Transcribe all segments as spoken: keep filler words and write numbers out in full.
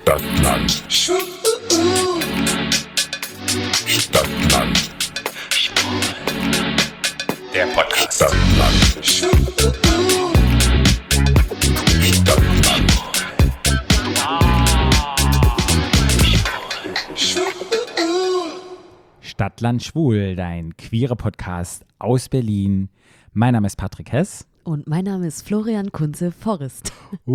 Stadtland. Stadtland. Der Podcast. Stadtland. Stadtland. Stadtland Schwul, dein queerer Podcast aus Berlin. Mein Name ist Patrick Hess. Und mein Name ist Florian Kunze-Forrest.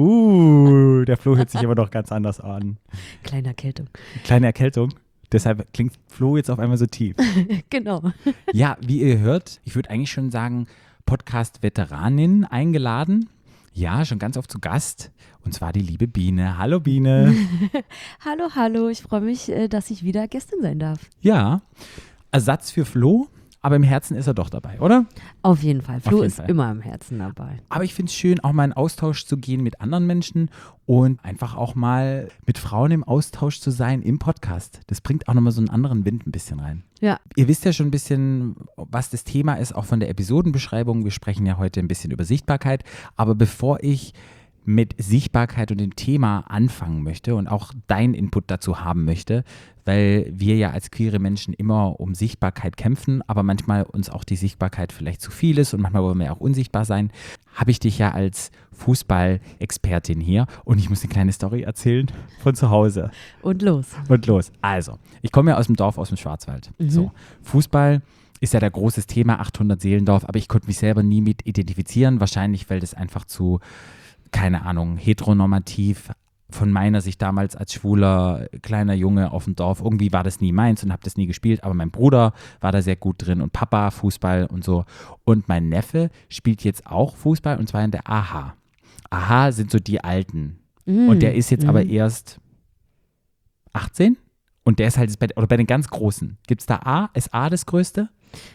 Uh, der Flo hört sich aber doch ganz anders an. Kleine Erkältung. Kleine Erkältung. Deshalb klingt Flo jetzt auf einmal so tief. Genau. Ja, wie ihr hört, ich würde eigentlich schon sagen, Podcast-Veteranin eingeladen. Ja, schon ganz oft zu Gast. Und zwar die liebe Biene. Hallo Biene. Hallo, hallo. Ich freue mich, dass ich wieder Gästin sein darf. Ja, Ersatz für Flo. Aber im Herzen ist er doch dabei, oder? Auf jeden Fall. Flo jeden ist Fall. immer im Herzen dabei. Aber ich finde es schön, auch mal in Austausch zu gehen mit anderen Menschen und einfach auch mal mit Frauen im Austausch zu sein im Podcast. Das bringt auch nochmal so einen anderen Wind ein bisschen rein. Ja. Ihr wisst ja schon ein bisschen, was das Thema ist, auch von der Episodenbeschreibung. Wir sprechen ja heute ein bisschen über Sichtbarkeit. Aber bevor ich mit Sichtbarkeit und dem Thema anfangen möchte und auch deinen Input dazu haben möchte, weil wir ja als queere Menschen immer um Sichtbarkeit kämpfen, aber manchmal uns auch die Sichtbarkeit vielleicht zu viel ist und manchmal wollen wir auch unsichtbar sein, habe ich dich ja als Fußball-Expertin hier und ich muss eine kleine Story erzählen von zu Hause. Und los. Und los. Also, ich komme ja aus dem Dorf, aus dem Schwarzwald. Mhm. So, Fußball ist ja der großes Thema, achthundert Seelendorf, aber ich konnte mich selber nie mit identifizieren, wahrscheinlich, weil das einfach zu keine Ahnung, heteronormativ von meiner Sicht damals als schwuler kleiner Junge auf dem Dorf. Irgendwie war das nie meins und habe das nie gespielt, aber mein Bruder war da sehr gut drin und Papa Fußball und so. Und mein Neffe spielt jetzt auch Fußball und zwar in der A H. A H sind so die Alten. Mm. Und der ist jetzt mm. aber erst achtzehn und der ist halt bei, oder bei den ganz Großen. Gibt es da A? Ist A das Größte?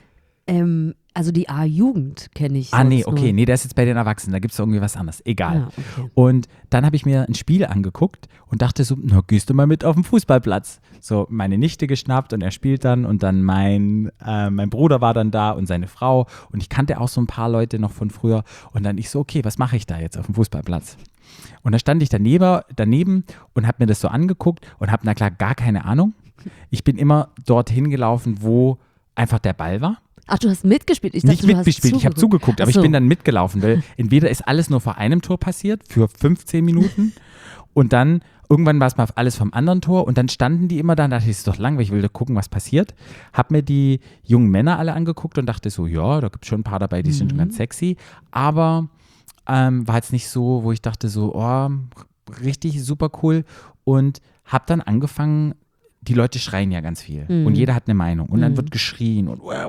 Ähm, also die A-Jugend kenne ich. Ah, nee, nur. okay, nee, der ist jetzt bei den Erwachsenen, da gibt es irgendwie was anderes. Egal. Ja, okay. Und dann habe ich mir ein Spiel angeguckt und dachte so, na, gehst du mal mit auf den Fußballplatz. So, meine Nichte geschnappt und er spielt dann und dann mein, äh, mein Bruder war dann da und seine Frau und ich kannte auch so ein paar Leute noch von früher und dann ich so, okay, was mache ich da jetzt auf dem Fußballplatz? Und da stand ich daneben, daneben und habe mir das so angeguckt und habe na klar gar keine Ahnung. Ich bin immer dorthin gelaufen, wo einfach der Ball war. Ach, du hast mitgespielt? Ich dachte, Nicht mitgespielt, ich habe zugeguckt, aber so. Ich bin dann mitgelaufen, weil entweder ist alles nur vor einem Tor passiert, für fünfzehn Minuten und dann irgendwann war es mal alles vom anderen Tor und dann standen die immer da und dachte ich, das ist doch langweilig, ich will da gucken, was passiert. Hab mir die jungen Männer alle angeguckt und dachte so, ja, da gibt es schon ein paar dabei, die mhm. sind schon ganz sexy, aber ähm, war jetzt nicht so, wo ich dachte so, oh, richtig super cool und hab dann angefangen, die Leute schreien ja ganz viel mhm. und jeder hat eine Meinung und mhm. dann wird geschrien und und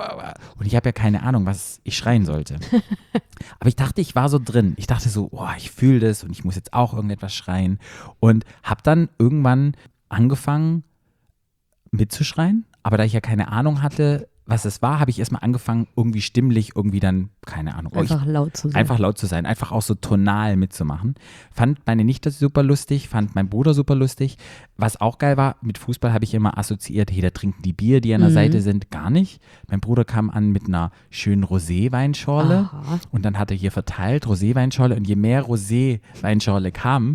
ich habe ja keine Ahnung, was ich schreien sollte. Aber ich dachte, ich war so drin. Ich dachte so, oh, ich fühle das und ich muss jetzt auch irgendetwas schreien und habe dann irgendwann angefangen mitzuschreien, aber da ich ja keine Ahnung hatte, was es war, habe ich erstmal angefangen, irgendwie stimmlich, irgendwie dann, keine Ahnung. Einfach ich, laut zu sein. Einfach laut zu sein, einfach auch so tonal mitzumachen. Fand meine Nichte super lustig, fand mein Bruder super lustig. Was auch geil war, mit Fußball habe ich immer assoziiert, hey, da trinken die Bier, die an der mhm. Seite sind, gar nicht. Mein Bruder kam an mit einer schönen Rosé-Weinschorle und dann hat er hier verteilt, Rosé-Weinschorle und je mehr Rosé-Weinschorle kam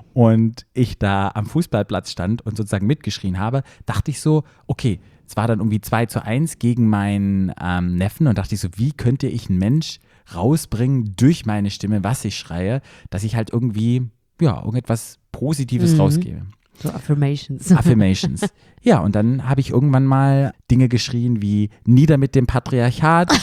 und ich da am Fußballplatz stand und sozusagen mitgeschrien habe, dachte ich so, okay, es war dann irgendwie zwei zu eins gegen meinen ähm, Neffen und dachte ich so, wie könnte ich einen Mensch rausbringen durch meine Stimme, was ich schreie, dass ich halt irgendwie, ja, irgendetwas Positives mhm. rausgebe. So Affirmations. Affirmations. Ja, und dann habe ich irgendwann mal Dinge geschrien wie nieder mit dem Patriarchat.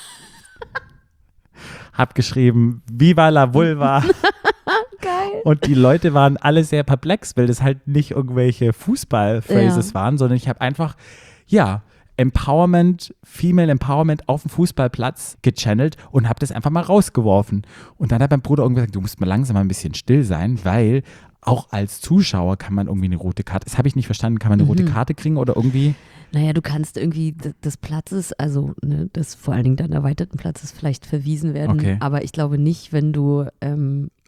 Hab geschrieben, Viva la Vulva. Geil. Und die Leute waren alle sehr perplex, weil das halt nicht irgendwelche Fußball-Phrases ja. waren, sondern ich habe einfach, ja, Empowerment, Female Empowerment auf dem Fußballplatz gechannelt und habe das einfach mal rausgeworfen. Und dann hat mein Bruder irgendwie gesagt, du musst mal langsam mal ein bisschen still sein, weil auch als Zuschauer kann man irgendwie eine rote Karte, das habe ich nicht verstanden, kann man eine mhm. rote Karte kriegen oder irgendwie? Naja, du kannst irgendwie des Platzes, also ne, des vor allen Dingen dann erweiterten Platzes vielleicht verwiesen werden, okay. aber ich glaube nicht, wenn du ähm,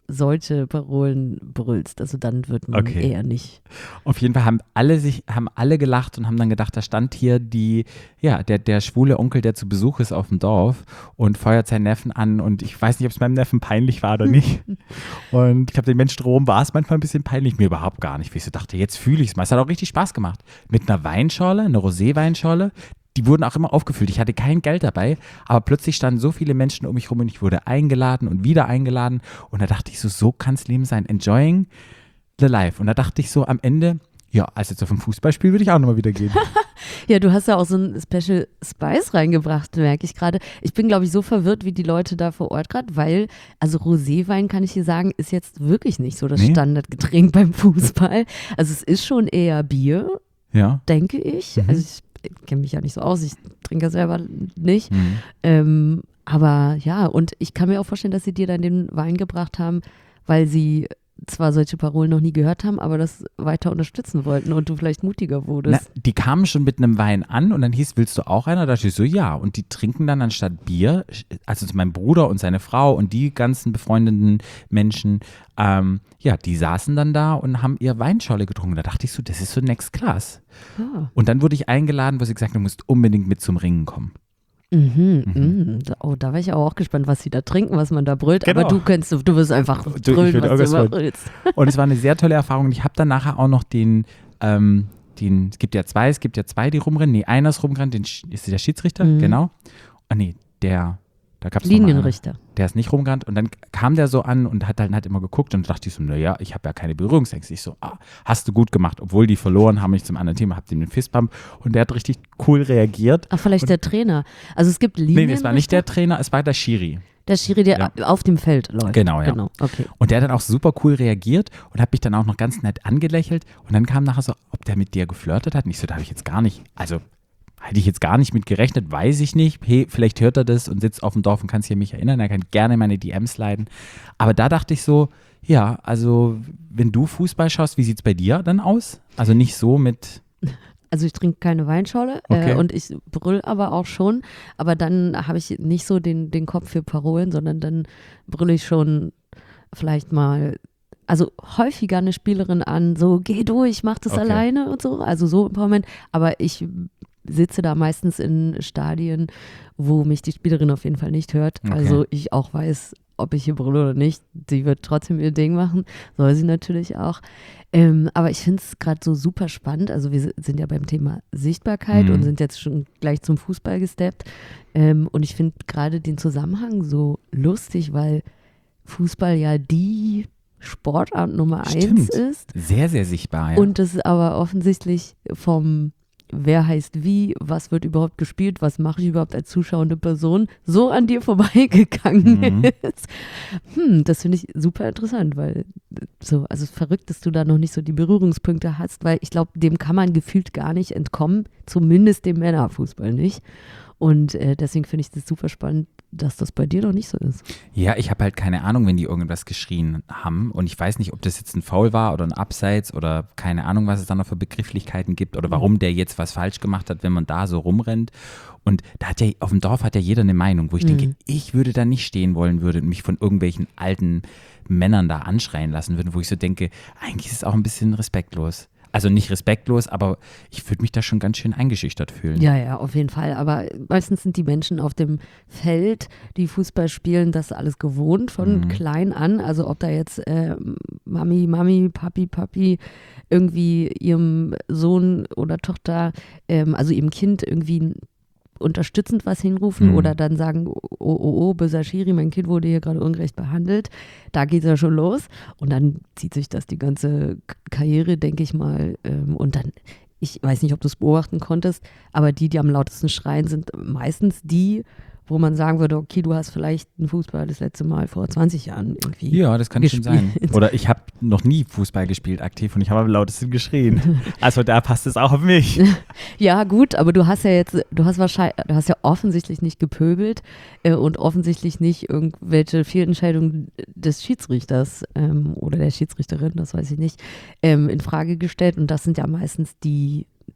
solche Parolen brüllst. Also dann wird man Okay. eher nicht. Auf jeden Fall haben alle sich, haben alle gelacht und haben dann gedacht, da stand hier die, ja, der, der schwule Onkel, der zu Besuch ist auf dem Dorf und feuert seinen Neffen an und ich weiß nicht, ob es meinem Neffen peinlich war oder nicht. Und ich glaube, den Menschen drumherum war es manchmal ein bisschen peinlich, mir überhaupt gar nicht, wie ich so dachte, jetzt fühle ich es mal. Es hat auch richtig Spaß gemacht. Mit einer Weinschorle, einer Rosé-Weinschorle, die wurden auch immer aufgefüllt. Ich hatte kein Geld dabei, aber plötzlich standen so viele Menschen um mich rum und ich wurde eingeladen und wieder eingeladen. Und da dachte ich so, so kann es Leben sein. Enjoying the life. Und da dachte ich so am Ende, ja, also jetzt auf ein Fußballspiel würde ich auch nochmal wieder gehen. Ja, du hast ja auch so ein Special Spice reingebracht, merke ich gerade. Ich bin, glaube ich, so verwirrt wie die Leute da vor Ort gerade, weil, also Roséwein, kann ich dir sagen, ist jetzt wirklich nicht so das Nee. Standardgetränk beim Fußball. Also es ist schon eher Bier, Ja. denke ich. Mhm. Also ich kenne mich ja nicht so aus, ich trinke ja selber nicht. Mhm. Ähm, aber ja, und ich kann mir auch vorstellen, dass sie dir dann den Wein gebracht haben, weil sie zwar solche Parolen noch nie gehört haben, aber das weiter unterstützen wollten und du vielleicht mutiger Na, wurdest. die kamen schon mit einem Wein an und dann hieß, willst du auch einer? Da dachte ich so, ja. Und die trinken dann anstatt Bier, also mein Bruder und seine Frau und die ganzen befreundeten Menschen, ähm, ja, die saßen dann da und haben ihr Weinschorle getrunken. Da dachte ich so, das ist so next class. Ja. Und dann wurde ich eingeladen, wo sie gesagt haben, du musst unbedingt mit zum Ringen kommen. Mhm, mhm. Da- Oh, da war ich aber auch gespannt, was sie da trinken, was man da brüllt. Genau. Aber du kennst, du wirst einfach Du, ich brüllen, würde was du irgendwas immer brüllst. Und es war eine sehr tolle Erfahrung. Und ich habe dann nachher auch noch den, ähm, den, es gibt ja zwei, es gibt ja zwei, die rumrennen. Nee, einer ist rumgerannt, den, Sch- ist der Schiedsrichter, Mhm. genau. Ah nee, der, da gab es Linienrichter. Der ist nicht rumgerannt und dann kam der so an und hat dann halt immer geguckt und dachte ich so, naja, ich habe ja keine Berührungsängste. Ich so, ah, hast du gut gemacht. Obwohl die verloren haben, ich zum anderen Thema, hab dem den Fistbump und der hat richtig cool reagiert. Ach, vielleicht der Trainer. Also es gibt Nee, Linienrichter. nee, es war nicht der Trainer, es war der Schiri. Der Schiri, der Ja. auf dem Feld läuft. Genau, ja. Genau, okay. Und der hat dann auch super cool reagiert und hat mich dann auch noch ganz nett angelächelt. Und dann kam nachher so, ob der mit dir geflirtet hat. Und ich so, da habe ich jetzt gar nicht, also hätte ich jetzt gar nicht mit gerechnet, weiß ich nicht. Hey, vielleicht hört er das und sitzt auf dem Dorf und kann sich an mich erinnern. Er kann gerne meine D Ms leiten. Aber da dachte ich so, ja, also wenn du Fußball schaust, wie sieht es bei dir dann aus? Also nicht so mit, Also ich trinke keine Weinschorle Okay. äh, und ich brüll aber auch schon. Aber dann habe ich nicht so den, den Kopf für Parolen, sondern dann brülle ich schon vielleicht mal, also häufiger eine Spielerin an, so geh durch, mach das Okay. alleine und so. Also so Empowerment. Aber ich sitze da meistens in Stadien, wo mich die Spielerin auf jeden Fall nicht hört. Okay. Also ich auch weiß, ob ich hier brülle oder nicht. Sie wird trotzdem ihr Ding machen. Soll sie natürlich auch. Ähm, aber ich finde es gerade so super spannend. Also wir sind ja beim Thema Sichtbarkeit Mhm. und sind jetzt schon gleich zum Fußball gesteppt. Ähm, und ich finde gerade den Zusammenhang so lustig, weil Fußball ja die Sportart Nummer eins Stimmt. ist. sehr, sehr sichtbar. Ja. Und es aber offensichtlich vom wer heißt wie, was wird überhaupt gespielt, was mache ich überhaupt als zuschauende Person, so an dir vorbeigegangen Mhm. ist. Hm, das finde ich super interessant, weil so, also es ist verrückt, dass du da noch nicht so die Berührungspunkte hast, weil ich glaube, dem kann man gefühlt gar nicht entkommen, zumindest dem Männerfußball nicht. Und äh, deswegen finde ich das super spannend, dass das bei dir noch nicht so ist. Ja, ich habe halt keine Ahnung, wenn die irgendwas geschrien haben und ich weiß nicht, ob das jetzt ein Foul war oder ein Abseits oder keine Ahnung, was es da noch für Begrifflichkeiten gibt oder warum der jetzt was falsch gemacht hat, wenn man da so rumrennt. Und da hat ja, auf dem Dorf hat ja jeder eine Meinung, wo ich Mhm. denke, ich würde da nicht stehen wollen würde und mich von irgendwelchen alten Männern da anschreien lassen würden, wo ich so denke, eigentlich ist es auch ein bisschen respektlos. Also nicht respektlos, aber ich würde mich da schon ganz schön eingeschüchtert fühlen. Ja, ja, auf jeden Fall. Aber meistens sind die Menschen auf dem Feld, die Fußball spielen, das alles gewohnt von Mhm. klein an. Also ob da jetzt äh, Mami, Mami, Papi, Papi irgendwie ihrem Sohn oder Tochter, ähm, also ihrem Kind irgendwie unterstützend was hinrufen Mhm. oder dann sagen, oh, oh, oh, böser Schiri, mein Kind wurde hier gerade ungerecht behandelt. Da geht es ja schon los. Und dann zieht sich das die ganze K- Karriere, denke ich mal. Ähm, und dann, ich weiß nicht, ob du es beobachten konntest, aber die, die am lautesten schreien, sind meistens die, wo man sagen würde, okay, du hast vielleicht einen Fußball das letzte Mal vor zwanzig Jahren irgendwie. Ja, das kann schon sein. gespielt. Oder ich habe noch nie Fußball gespielt aktiv und ich habe am lautesten geschrien. Also da passt es auch auf mich. Ja, gut, aber du hast ja jetzt, du hast wahrscheinlich, du hast ja offensichtlich nicht gepöbelt äh, und offensichtlich nicht irgendwelche Fehlentscheidungen des Schiedsrichters ähm, oder der Schiedsrichterin, das weiß ich nicht, ähm, in Frage gestellt. Und das sind ja meistens die,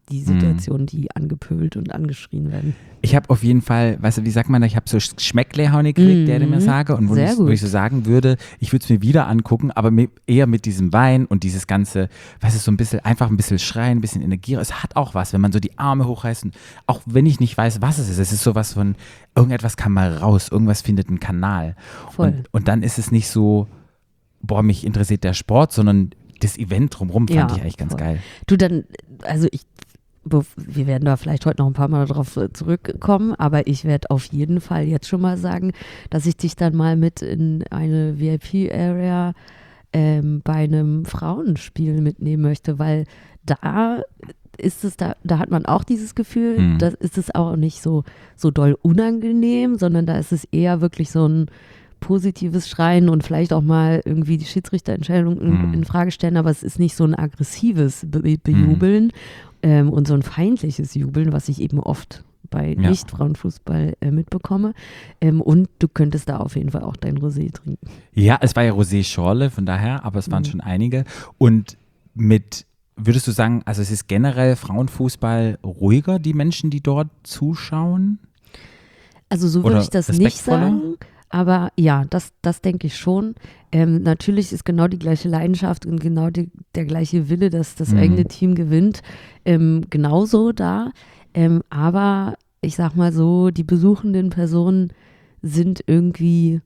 die Situationen, die angepöbelt und angeschrien werden. Ich habe auf jeden Fall, weißt du, wie sagt man, ich habe so Schmecklehaune gekriegt, Mhm. der, der mir sage, und wo Sehr ich, gut. wo ich so sagen würde, ich würde es mir wieder angucken, aber mit, eher mit diesem Wein und dieses ganze, weißt du, so ein bisschen, einfach ein bisschen schreien, ein bisschen Energie. Es hat auch was, wenn man so die Arme hochreißt, und auch wenn ich nicht weiß, was es ist, es ist sowas von, irgendetwas kann mal raus, irgendwas findet einen Kanal. Voll. Und, und dann ist es nicht so, boah, mich interessiert der Sport, sondern das Event drumherum fand Ja, ich eigentlich ganz voll. geil. Du, dann, also ich, bef- wir werden da vielleicht heute noch ein paar Mal darauf äh, zurückkommen, aber ich werde auf jeden Fall jetzt schon mal sagen, dass ich dich dann mal mit in eine V I P-Area ähm, bei einem Frauenspiel mitnehmen möchte, weil da ist es, da, da hat man auch dieses Gefühl, Mhm. da ist es auch nicht so, so doll unangenehm, sondern da ist es eher wirklich so ein positives Schreien und vielleicht auch mal irgendwie die Schiedsrichterentscheidung in, Mhm. in Frage stellen, aber es ist nicht so ein aggressives Be Bejubeln ähm, und so ein feindliches Jubeln, was ich eben oft bei Ja. Nicht-Frauenfußball äh, mitbekomme. Ähm, und du könntest da auf jeden Fall auch dein Rosé trinken. Ja, es war ja Rosé Schorle, von daher, aber es waren Mhm. schon einige. Und mit, würdest du sagen, also es ist generell Frauenfußball ruhiger, die Menschen, die dort zuschauen? Also so würde Oder ich das nicht respektvoller? sagen, aber ja, das, das denke ich schon. Ähm, natürlich ist genau die gleiche Leidenschaft und genau die, der gleiche Wille, dass das Mhm. eigene Team gewinnt, ähm, genauso da. Ähm, aber ich sag mal so, die besuchenden Personen sind irgendwie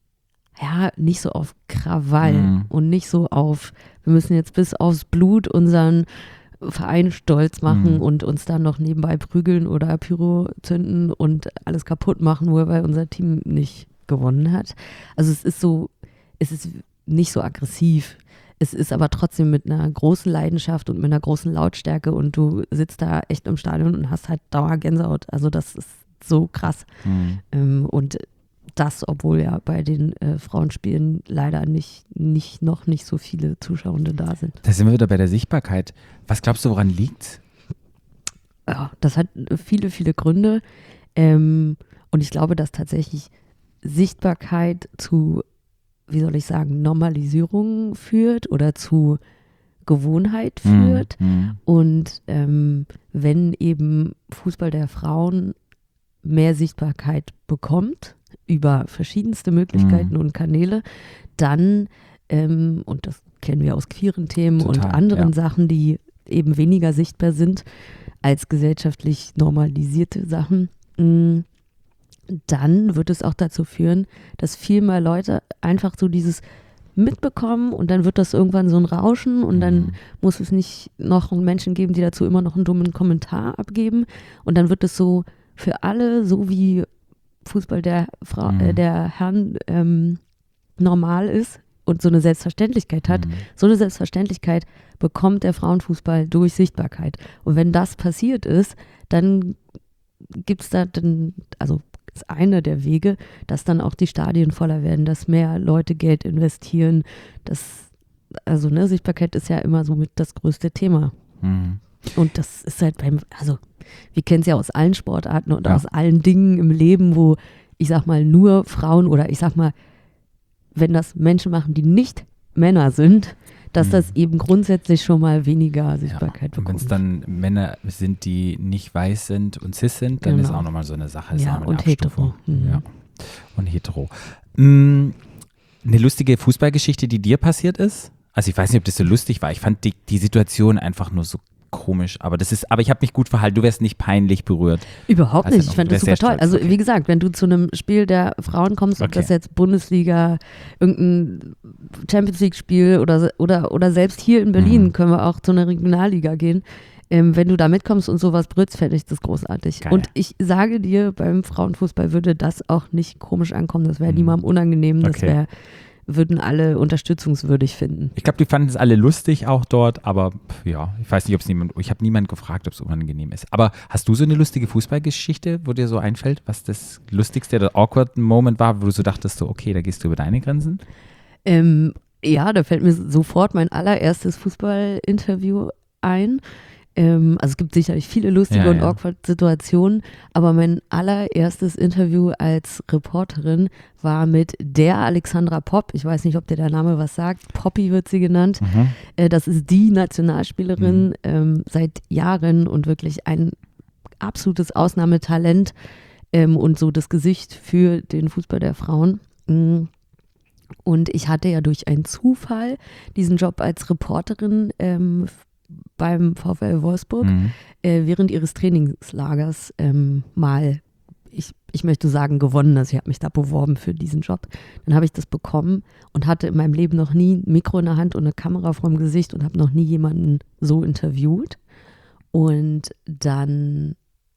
ja nicht so auf Krawall Mhm. und nicht so auf, wir müssen jetzt bis aufs Blut unseren Verein stolz machen Mhm. und uns dann noch nebenbei prügeln oder Pyro zünden und alles kaputt machen, nur weil unser Team nicht gewonnen hat. Also es ist so, es ist nicht so aggressiv. Es ist aber trotzdem mit einer großen Leidenschaft und mit einer großen Lautstärke und du sitzt da echt im Stadion und hast halt Dauergänsehaut. Also das ist so krass. Mhm. Ähm, und das, obwohl ja bei den äh, Frauenspielen leider nicht, nicht, noch nicht so viele Zuschauende da sind. Da sind wir wieder bei der Sichtbarkeit. Was glaubst du, woran liegt's? Ja, das hat viele, viele Gründe. Ähm, und ich glaube, dass tatsächlich Sichtbarkeit zu, wie soll ich sagen, Normalisierung führt oder zu Gewohnheit führt. Mhm. Und ähm, wenn eben Fußball der Frauen mehr Sichtbarkeit bekommt, über verschiedenste Möglichkeiten Mhm. und Kanäle, dann, ähm, und das kennen wir aus queeren Themen Total, und anderen ja. Sachen, die eben weniger sichtbar sind als gesellschaftlich normalisierte Sachen, mh, dann wird es auch dazu führen, dass viel mehr Leute einfach so dieses mitbekommen und dann wird das irgendwann so ein Rauschen und dann Mhm. muss es nicht noch Menschen geben, die dazu immer noch einen dummen Kommentar abgeben und dann wird es so für alle, so wie Fußball der, Frau, Mhm. äh, der Herren ähm, normal ist und so eine Selbstverständlichkeit hat, Mhm. so eine Selbstverständlichkeit bekommt der Frauenfußball durch Sichtbarkeit. Und wenn das passiert ist, dann gibt es da dann, also ist einer der Wege, dass dann auch die Stadien voller werden, dass mehr Leute Geld investieren. Das, also ne, Sichtbarkeit ist ja immer so mit das größte Thema. Mhm. Und das ist halt beim, also wir kennen es ja aus allen Sportarten und Ja. aus allen Dingen im Leben, wo ich sag mal nur Frauen oder ich sag mal, wenn das Menschen machen, die nicht Männer sind, dass Mhm. das eben grundsätzlich schon mal weniger Sichtbarkeit Ja. Und wenn es bekommt. dann Männer sind, die nicht weiß sind und cis sind, dann Genau. ist auch nochmal so eine Sache. Ist Ja, auch mal eine und Abstufung. hetero. Mhm. Ja. Und hetero. Mm, Eine lustige Fußballgeschichte, die dir passiert ist? Also ich weiß nicht, ob das so lustig war. Ich fand die, die Situation einfach nur so komisch. Aber das ist, aber ich habe mich gut verhalten. Du wärst nicht peinlich berührt. Überhaupt Also nicht. noch, Ich fand du das wärst super sehr toll. stolz, Also okay. wie gesagt, wenn du zu einem Spiel der Frauen kommst, ob Okay. das jetzt Bundesliga, irgendein Champions League Spiel oder, oder, oder selbst hier in Berlin Mhm. können wir auch zu einer Regionalliga gehen. Ähm, wenn du da mitkommst und sowas brüllst, fände ich das großartig. Geil. Und ich sage dir, beim Frauenfußball würde das auch nicht komisch ankommen. Das wäre Mhm. niemandem unangenehm. Das Okay. wär, würden alle unterstützungswürdig finden. Ich glaube, die fanden es alle lustig auch dort, aber pff, ja, ich weiß nicht, ob es niemand, ich habe niemanden gefragt, ob es unangenehm ist. Aber hast du so eine lustige Fußballgeschichte, wo dir so einfällt, was das lustigste oder awkward Moment war, wo du so dachtest, so, okay, da gehst du über deine Grenzen? Ähm, ja, da fällt mir sofort mein allererstes Fußballinterview ein. Ähm, also es gibt sicherlich viele lustige Ja, und ja. awkward Situationen, aber mein allererstes Interview als Reporterin war mit der Alexandra Popp. Ich weiß nicht, ob dir der Name was sagt. Poppy wird sie genannt. Mhm. Äh, das ist die Nationalspielerin Mhm. ähm, seit Jahren und wirklich ein absolutes Ausnahmetalent ähm, und so das Gesicht für den Fußball der Frauen. Mm. Und ich hatte ja durch einen Zufall diesen Job als Reporterin ähm, beim VfL Wolfsburg Mhm. äh, während ihres Trainingslagers ähm, mal, ich, ich möchte sagen, gewonnen. Also ich habe mich da beworben für diesen Job. Dann habe ich das bekommen und hatte in meinem Leben noch nie ein Mikro in der Hand und eine Kamera vorm Gesicht und habe noch nie jemanden so interviewt. Und dann,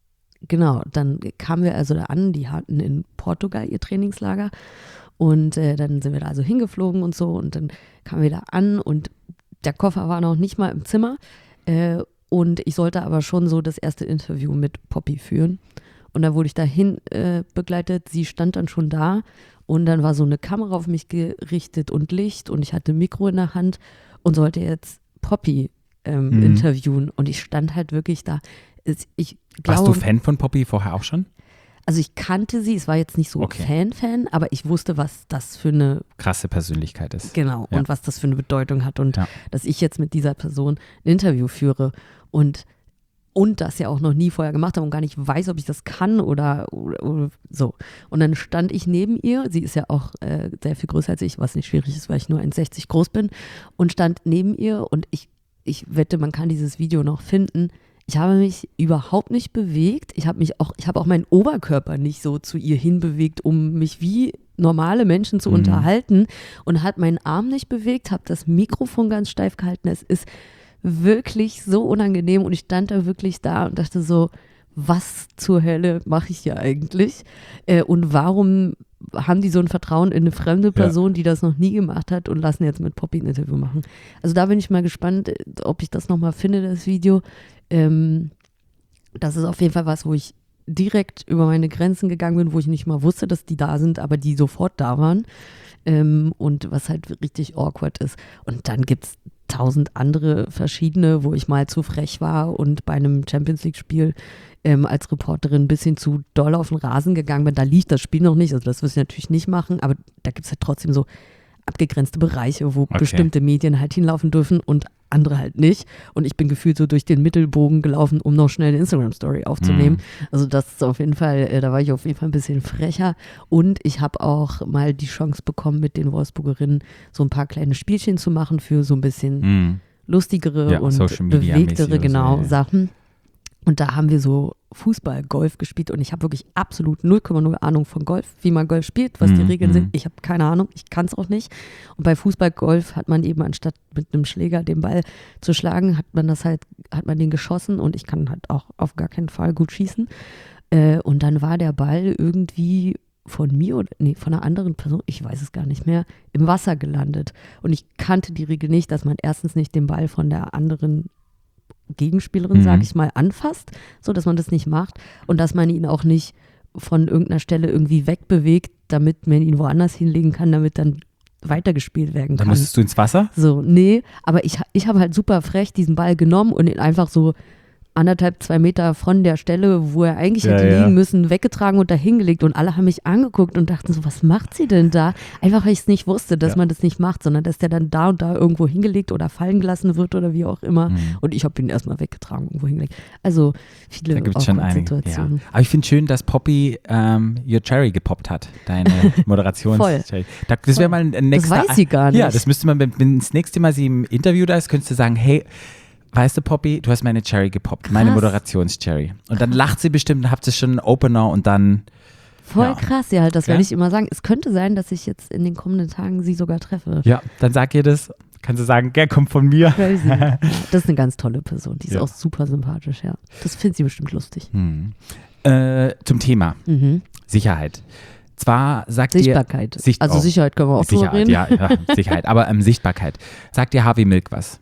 genau, dann kamen wir also da an, die hatten in Portugal ihr Trainingslager und äh, dann sind wir da also hingeflogen und so und dann kamen wir da an und der Koffer war noch nicht mal im Zimmer äh, und ich sollte aber schon so das erste Interview mit Poppy führen. Und dann wurde ich dahin äh, begleitet, sie stand dann schon da und dann war so eine Kamera auf mich gerichtet und Licht und ich hatte ein Mikro in der Hand und sollte jetzt Poppy ähm, Mhm. interviewen und ich stand halt wirklich da. Es- Ich Warst glaube, du Fan von Poppy vorher auch schon? also ich kannte sie, es war jetzt nicht so Okay. Fan-Fan, aber ich wusste, was das für eine Krasse Persönlichkeit ist. Genau, Ja. und was das für eine Bedeutung hat und Ja. dass ich jetzt mit dieser Person ein Interview führe und, und das ja auch noch nie vorher gemacht habe und gar nicht weiß, ob ich das kann oder, oder, oder so. Und dann stand ich neben ihr, sie ist ja auch äh, sehr viel größer als ich, was nicht schwierig ist, weil ich nur eins Komma sechzig groß bin und stand neben ihr und ich, ich wette, man kann dieses Video noch finden. Ich habe mich überhaupt nicht bewegt. Ich habe mich auch, ich habe auch meinen Oberkörper nicht so zu ihr hinbewegt, um mich wie normale Menschen zu Mhm. unterhalten und hat meinen Arm nicht bewegt, habe das Mikrofon ganz steif gehalten. Es ist wirklich so unangenehm und ich stand da wirklich da und dachte so, was zur Hölle mache ich hier eigentlich? Äh, und warum haben die so ein Vertrauen in eine fremde Person, die das noch nie gemacht hat und lassen jetzt mit Poppy ein Interview machen? Also da bin ich mal gespannt, ob ich das nochmal finde, das Video. Ähm, das ist auf jeden Fall was, wo ich direkt über meine Grenzen gegangen bin, wo ich nicht mal wusste, dass die da sind, aber die sofort da waren. Ähm, und was halt richtig awkward ist. Und dann gibt es tausend andere verschiedene, wo ich mal zu frech war und bei einem Champions League-Spiel ähm, als Reporterin ein bisschen zu doll auf den Rasen gegangen bin. Da lief das Spiel noch nicht, also das wirst du natürlich nicht machen, aber da gibt es halt trotzdem so abgegrenzte Bereiche, wo Okay. bestimmte Medien halt hinlaufen dürfen und andere halt nicht. Und ich bin gefühlt so durch den Mittelbogen gelaufen, um noch schnell eine Instagram-Story aufzunehmen. Mhm. Also das ist auf jeden Fall, äh, da war ich auf jeden Fall ein bisschen frecher. Und ich habe auch mal die Chance bekommen, mit den Wolfsburgerinnen so ein paar kleine Spielchen zu machen für so ein bisschen Mhm. lustigere Ja, und Social Media bewegtere, mäßig oder genau, so, ja. Sachen. Und da haben wir so Fußball, Golf gespielt und ich habe wirklich absolut null Komma null Ahnung von Golf, wie man Golf spielt, was die Mhm, Regeln mhm. sind. Ich habe keine Ahnung, ich kann es auch nicht. Und bei Fußball, Golf hat man eben anstatt mit einem Schläger den Ball zu schlagen, hat man das halt, hat man den geschossen und ich kann halt auch auf gar keinen Fall gut schießen. Äh, und dann war der Ball irgendwie von mir oder nee, von einer anderen Person, ich weiß es gar nicht mehr, im Wasser gelandet. Und ich kannte die Regel nicht, dass man erstens nicht den Ball von der anderen Gegenspielerin, Mhm. sage ich mal, anfasst, so dass man das nicht macht und dass man ihn auch nicht von irgendeiner Stelle irgendwie wegbewegt, damit man ihn woanders hinlegen kann, damit dann weitergespielt werden Dann kann. musstest du ins Wasser? So, nee, aber ich, ich habe halt super frech diesen Ball genommen und ihn einfach so anderthalb, zwei Meter von der Stelle, wo er eigentlich Ja, hätte ja. liegen müssen, weggetragen und da hingelegt und alle haben mich angeguckt und dachten so, was macht sie denn da? Einfach, weil ich es nicht wusste, dass Ja. man das nicht macht, sondern dass der dann da und da irgendwo hingelegt oder fallen gelassen wird oder wie auch immer. Mhm. Und ich habe ihn erstmal weggetragen, irgendwo hingelegt. Also viele Da gibt es schon einige. Ja. Situationen. Aber ich finde schön, dass Poppy ähm, Your Cherry gepoppt hat, deine Moderations Voll. Cherry. Da, das wäre mal ein, ein nächster. weiß sie gar nicht. Ja, das müsste man, wenn, wenn das nächste Mal sie im Interview da ist, könntest du sagen, hey, weißt du, Poppy, du hast meine Cherry gepoppt, meine Krass. Moderations-Cherry. Und dann lacht sie bestimmt und habt ihr schon einen Opener und dann, Voll Ja. krass, ja, halt, das Ja. werde ich immer sagen. Es könnte sein, dass ich jetzt in den kommenden Tagen sie sogar treffe. ja, dann sag ihr das. Kannst du sagen, der kommt von mir. Crazy. Ja, das ist eine ganz tolle Person. Die ist Ja. auch super sympathisch, ja. Das findet sie bestimmt lustig. Hm. Äh, zum Thema Mhm. Sicherheit. Zwar sagt ihr Sichtbarkeit. Sicht- also oh. Sicherheit können wir auch drüber Sicherheit, reden. ja, ja, Sicherheit, aber ähm, Sichtbarkeit. Sagt dir Harvey Milk was?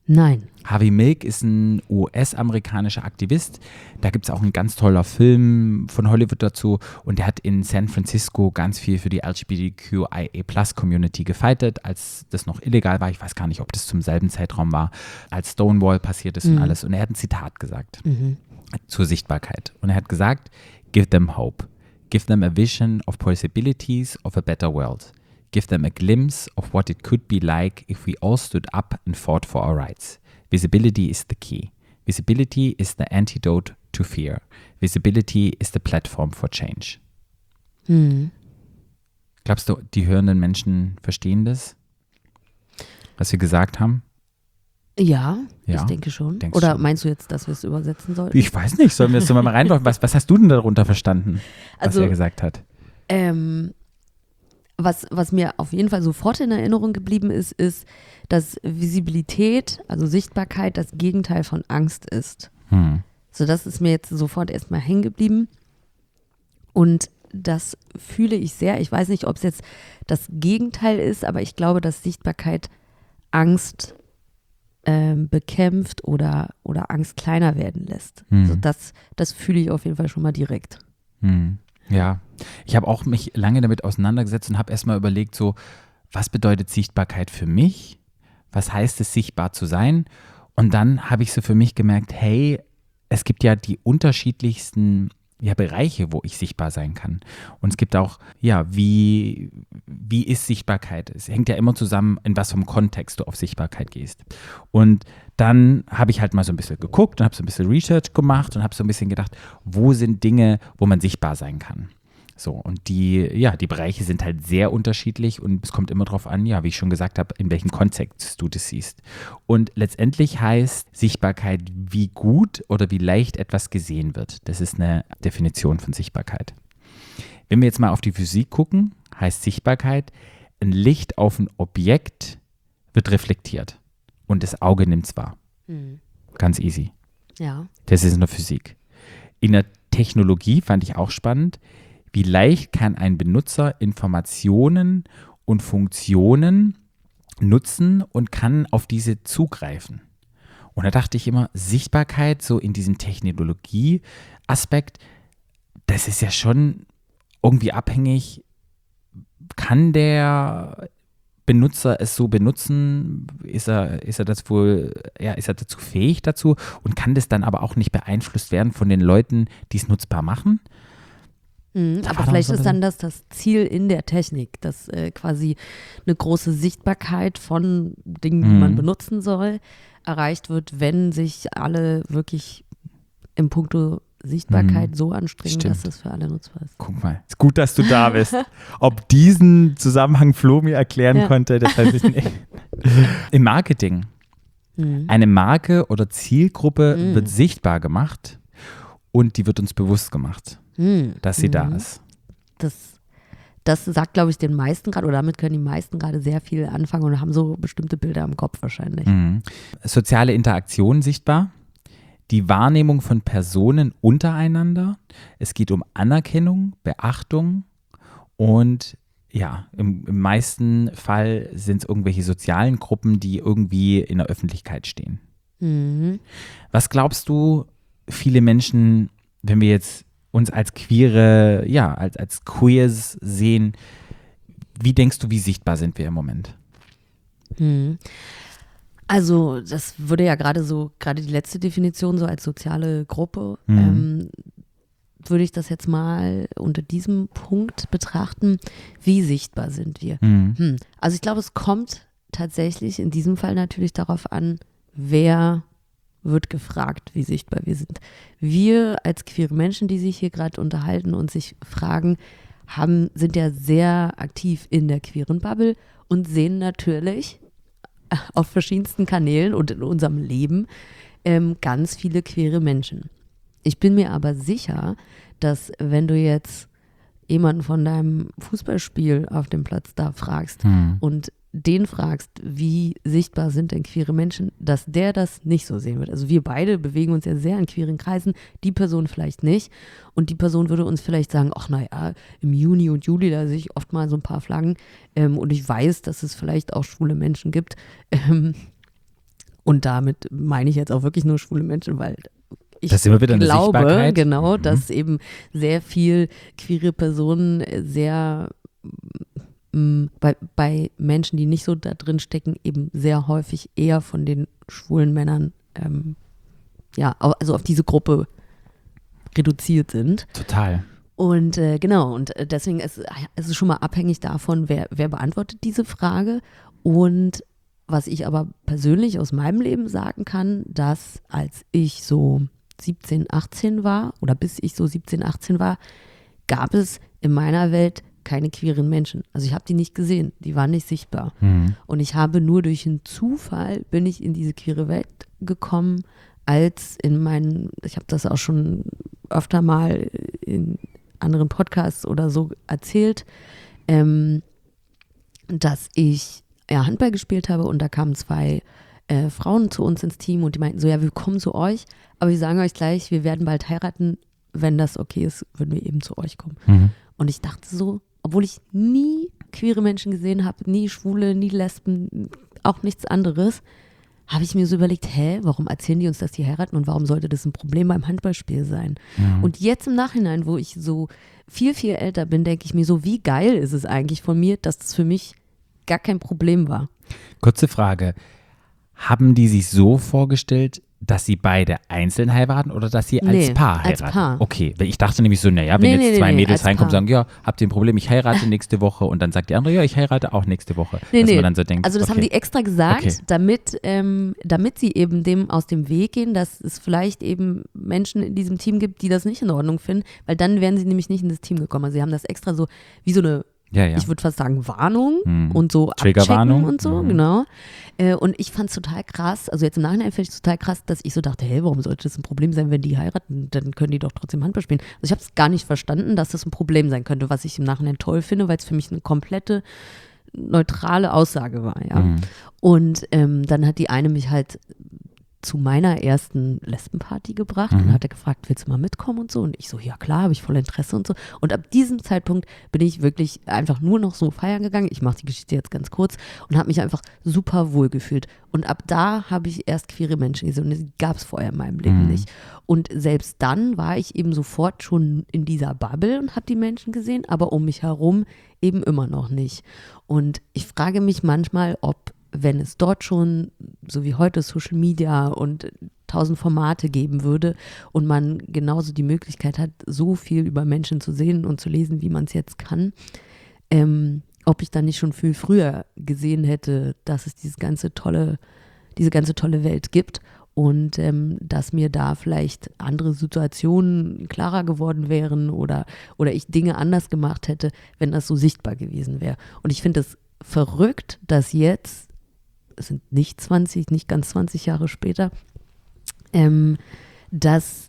Nein. Harvey Milk ist ein U S-amerikanischer Aktivist. Da gibt es auch einen ganz toller Film von Hollywood dazu. Und der hat in San Francisco ganz viel für die L G B T Q I A Plus Community gefightet, als das noch illegal war. Ich weiß gar nicht, ob das zum selben Zeitraum war, als Stonewall passiert ist Mhm. und alles. Und er hat ein Zitat gesagt Mhm. zur Sichtbarkeit. Und er hat gesagt, give them hope. Give them a vision of possibilities of a better world. Give them a glimpse of what it could be like if we all stood up and fought for our rights. Visibility is the key. Visibility is the antidote to fear. Visibility is the platform for change. Mhm. Glaubst du, die hörenden Menschen verstehen das, was wir gesagt haben? Ja, Ja, ich denke schon. denkst Oder schon. meinst du jetzt, dass wir es übersetzen sollten? Ich weiß nicht, sollen wir jetzt mal reinlaufen? Was, was hast du denn darunter verstanden, was Also, er gesagt hat? Ähm, was, was mir auf jeden Fall sofort in Erinnerung geblieben ist, ist, dass Visibilität, also Sichtbarkeit, das Gegenteil von Angst ist. Hm. So, das ist mir jetzt sofort erstmal hängen geblieben. Und das fühle ich sehr. Ich weiß nicht, ob es jetzt das Gegenteil ist, aber ich glaube, dass Sichtbarkeit Angst ähm, bekämpft oder, oder Angst kleiner werden lässt. Mhm. Also das, das fühle ich auf jeden Fall schon mal direkt. Hm. Ja, ich habe auch mich lange damit auseinandergesetzt und habe erstmal überlegt, so, was bedeutet Sichtbarkeit für mich? Was heißt es, sichtbar zu sein? Und dann habe ich so für mich gemerkt, hey, es gibt ja die unterschiedlichsten ja, Bereiche, wo ich sichtbar sein kann. Und es gibt auch, ja, wie, wie ist Sichtbarkeit? Es hängt ja immer zusammen, in was für einem Kontext du auf Sichtbarkeit gehst. Und dann habe ich halt mal so ein bisschen geguckt und habe so ein bisschen Research gemacht und habe so ein bisschen gedacht, wo sind Dinge, wo man sichtbar sein kann. So, und die, ja, die Bereiche sind halt sehr unterschiedlich und es kommt immer darauf an, ja, wie ich schon gesagt habe, in welchem Kontext du das siehst. Und letztendlich heißt Sichtbarkeit, wie gut oder wie leicht etwas gesehen wird. Das ist eine Definition von Sichtbarkeit. Wenn wir jetzt mal auf die Physik gucken, heißt Sichtbarkeit, ein Licht auf ein Objekt wird reflektiert und das Auge nimmt es wahr. Mhm. Ganz easy. Ja. Das ist in der Physik. In der Technologie fand ich auch spannend, wie leicht kann ein Benutzer Informationen und Funktionen nutzen und kann auf diese zugreifen. Und da dachte ich immer, Sichtbarkeit so in diesem Technologie-Aspekt, das ist ja schon irgendwie abhängig, kann der Benutzer es so benutzen, ist er, ist er das wohl, ja, ist er dazu fähig dazu und kann das dann aber auch nicht beeinflusst werden von den Leuten, die es nutzbar machen? Mhm, Da aber war doch vielleicht so ist ein- dann das das Ziel in der Technik, dass äh, quasi eine große Sichtbarkeit von Dingen, die Mhm. man benutzen soll, erreicht wird, wenn sich alle wirklich im Puncto Sichtbarkeit Mhm. so anstrengen, Stimmt. dass das für alle nutzbar ist. Guck mal, ist gut, dass du da bist. Ob diesen Zusammenhang Flo mir erklären Ja. konnte, das weiß ich nicht. Im Marketing. Mhm. Eine Marke oder Zielgruppe Mhm. wird sichtbar gemacht und die wird uns bewusst gemacht, Mhm. dass sie da Mhm. ist. Das, das sagt, glaube ich, den meisten gerade, oder damit können die meisten gerade sehr viel anfangen und haben so bestimmte Bilder im Kopf wahrscheinlich. Mhm. Soziale Interaktion sichtbar. Die Wahrnehmung von Personen untereinander. Es geht um Anerkennung, Beachtung und ja, im, im meisten Fall sind es irgendwelche sozialen Gruppen, die irgendwie in der Öffentlichkeit stehen. Mhm. Was glaubst du, viele Menschen, wenn wir jetzt uns als queere, ja, als, als Queers sehen, wie denkst du, wie sichtbar sind wir im Moment? Mhm. Also das würde ja gerade so, gerade die letzte Definition so als soziale Gruppe, Mhm. ähm, würde ich das jetzt mal unter diesem Punkt betrachten, wie sichtbar sind wir? Mhm. Hm. Also ich glaube, es kommt tatsächlich in diesem Fall natürlich darauf an, wer wird gefragt, wie sichtbar wir sind. Wir als queere Menschen, die sich hier gerade unterhalten und sich fragen, haben, sind ja sehr aktiv in der queeren Bubble und sehen natürlich auf verschiedensten Kanälen und in unserem Leben ähm, ganz viele queere Menschen. Ich bin mir aber sicher, dass wenn du jetzt jemanden von deinem Fußballspiel auf dem Platz da fragst Mhm. und den fragst, wie sichtbar sind denn queere Menschen, dass der das nicht so sehen wird. Also wir beide bewegen uns ja sehr in queeren Kreisen, die Person vielleicht nicht. Und die Person würde uns vielleicht sagen, ach naja, im Juni und Juli, da sehe ich oft mal so ein paar Flaggen. Ähm, und ich weiß, dass es vielleicht auch schwule Menschen gibt. Ähm, Und damit meine ich jetzt auch wirklich nur schwule Menschen, weil ich Das ist immer wieder eine glaube, Sichtbarkeit. genau, Mhm. dass eben sehr viel queere Personen sehr mh, bei, bei Menschen, die nicht so da drin stecken, eben sehr häufig eher von den schwulen Männern, ähm, ja, au- also auf diese Gruppe reduziert sind. Total. Und äh, genau, und äh, deswegen ist es ist schon mal abhängig davon, wer, wer beantwortet diese Frage. Und was ich aber persönlich aus meinem Leben sagen kann, dass als ich so siebzehn, achtzehn war oder bis ich so siebzehn, achtzehn war, gab es in meiner Welt keine queeren Menschen. Also ich habe die nicht gesehen, die waren nicht sichtbar. Mhm. Und ich habe nur durch einen Zufall bin ich in diese queere Welt gekommen, als in meinen, ich habe das auch schon öfter mal in anderen Podcasts oder so erzählt, ähm, dass ich ja, Handball gespielt habe und da kamen zwei äh, Frauen zu uns ins Team und die meinten so, ja, wir kommen zu euch, aber wir sagen euch gleich, wir werden bald heiraten, wenn das okay ist, würden wir eben zu euch kommen. Mhm. Und ich dachte so, obwohl ich nie queere Menschen gesehen habe, nie Schwule, nie Lesben, auch nichts anderes, habe ich mir so überlegt, hä, warum erzählen die uns, dass die heiraten und warum sollte das ein Problem beim Handballspiel sein? Mhm. Und jetzt im Nachhinein, wo ich so viel, viel älter bin, denke ich mir so, wie geil ist es eigentlich von mir, dass das für mich gar kein Problem war. Kurze Frage. Haben die sich so vorgestellt, dass sie beide einzeln heiraten oder dass sie Nee, als Paar als heiraten? Paar. Okay, weil ich dachte nämlich so, naja, wenn Nee, jetzt nee, zwei nee, Mädels als reinkommen und Paar. sagen, ja, habt ihr ein Problem, ich heirate nächste Woche und dann sagt die andere, ja, ich heirate auch nächste Woche. Nee, dass nee. man dann so denkt, Also das okay. haben die extra gesagt, Okay. damit, ähm, damit sie eben dem aus dem Weg gehen, dass es vielleicht eben Menschen in diesem Team gibt, die das nicht in Ordnung finden, weil dann wären sie nämlich nicht in das Team gekommen. Also sie haben das extra so wie so eine, ja, ja. ich würde fast sagen, Warnung Hm. und so Triggerwarnung. abchecken und so, Mhm. genau. Äh, und ich fand es total krass, also jetzt im Nachhinein finde ich es total krass, dass ich so dachte, hey, warum sollte das ein Problem sein, wenn die heiraten, dann können die doch trotzdem Handball spielen. Also ich habe es gar nicht verstanden, dass das ein Problem sein könnte, was ich im Nachhinein toll finde, weil es für mich eine komplette neutrale Aussage war, ja. Mhm. Und ähm, dann hat die eine mich halt zu meiner ersten Lesbenparty gebracht Mhm. und hat er gefragt, willst du mal mitkommen und so? Und ich so, ja klar, habe ich voll Interesse und so. Und ab diesem Zeitpunkt bin ich wirklich einfach nur noch so feiern gegangen. Ich mache die Geschichte jetzt ganz kurz und habe mich einfach super wohl gefühlt. Und ab da habe ich erst queere Menschen gesehen und das gab es vorher in meinem Leben Mhm. nicht. Und selbst dann war ich eben sofort schon in dieser Bubble und habe die Menschen gesehen, aber um mich herum eben immer noch nicht. Und ich frage mich manchmal, ob, wenn es dort schon, so wie heute, Social Media und tausend Formate geben würde und man genauso die Möglichkeit hat, so viel über Menschen zu sehen und zu lesen, wie man es jetzt kann, ähm, ob ich dann nicht schon viel früher gesehen hätte, dass es dieses ganze tolle, diese ganze tolle Welt gibt und ähm, dass mir da vielleicht andere Situationen klarer geworden wären oder, oder ich Dinge anders gemacht hätte, wenn das so sichtbar gewesen wäre. Und ich finde es verrückt, dass jetzt, es sind nicht zwanzig, nicht ganz zwanzig Jahre später, ähm, dass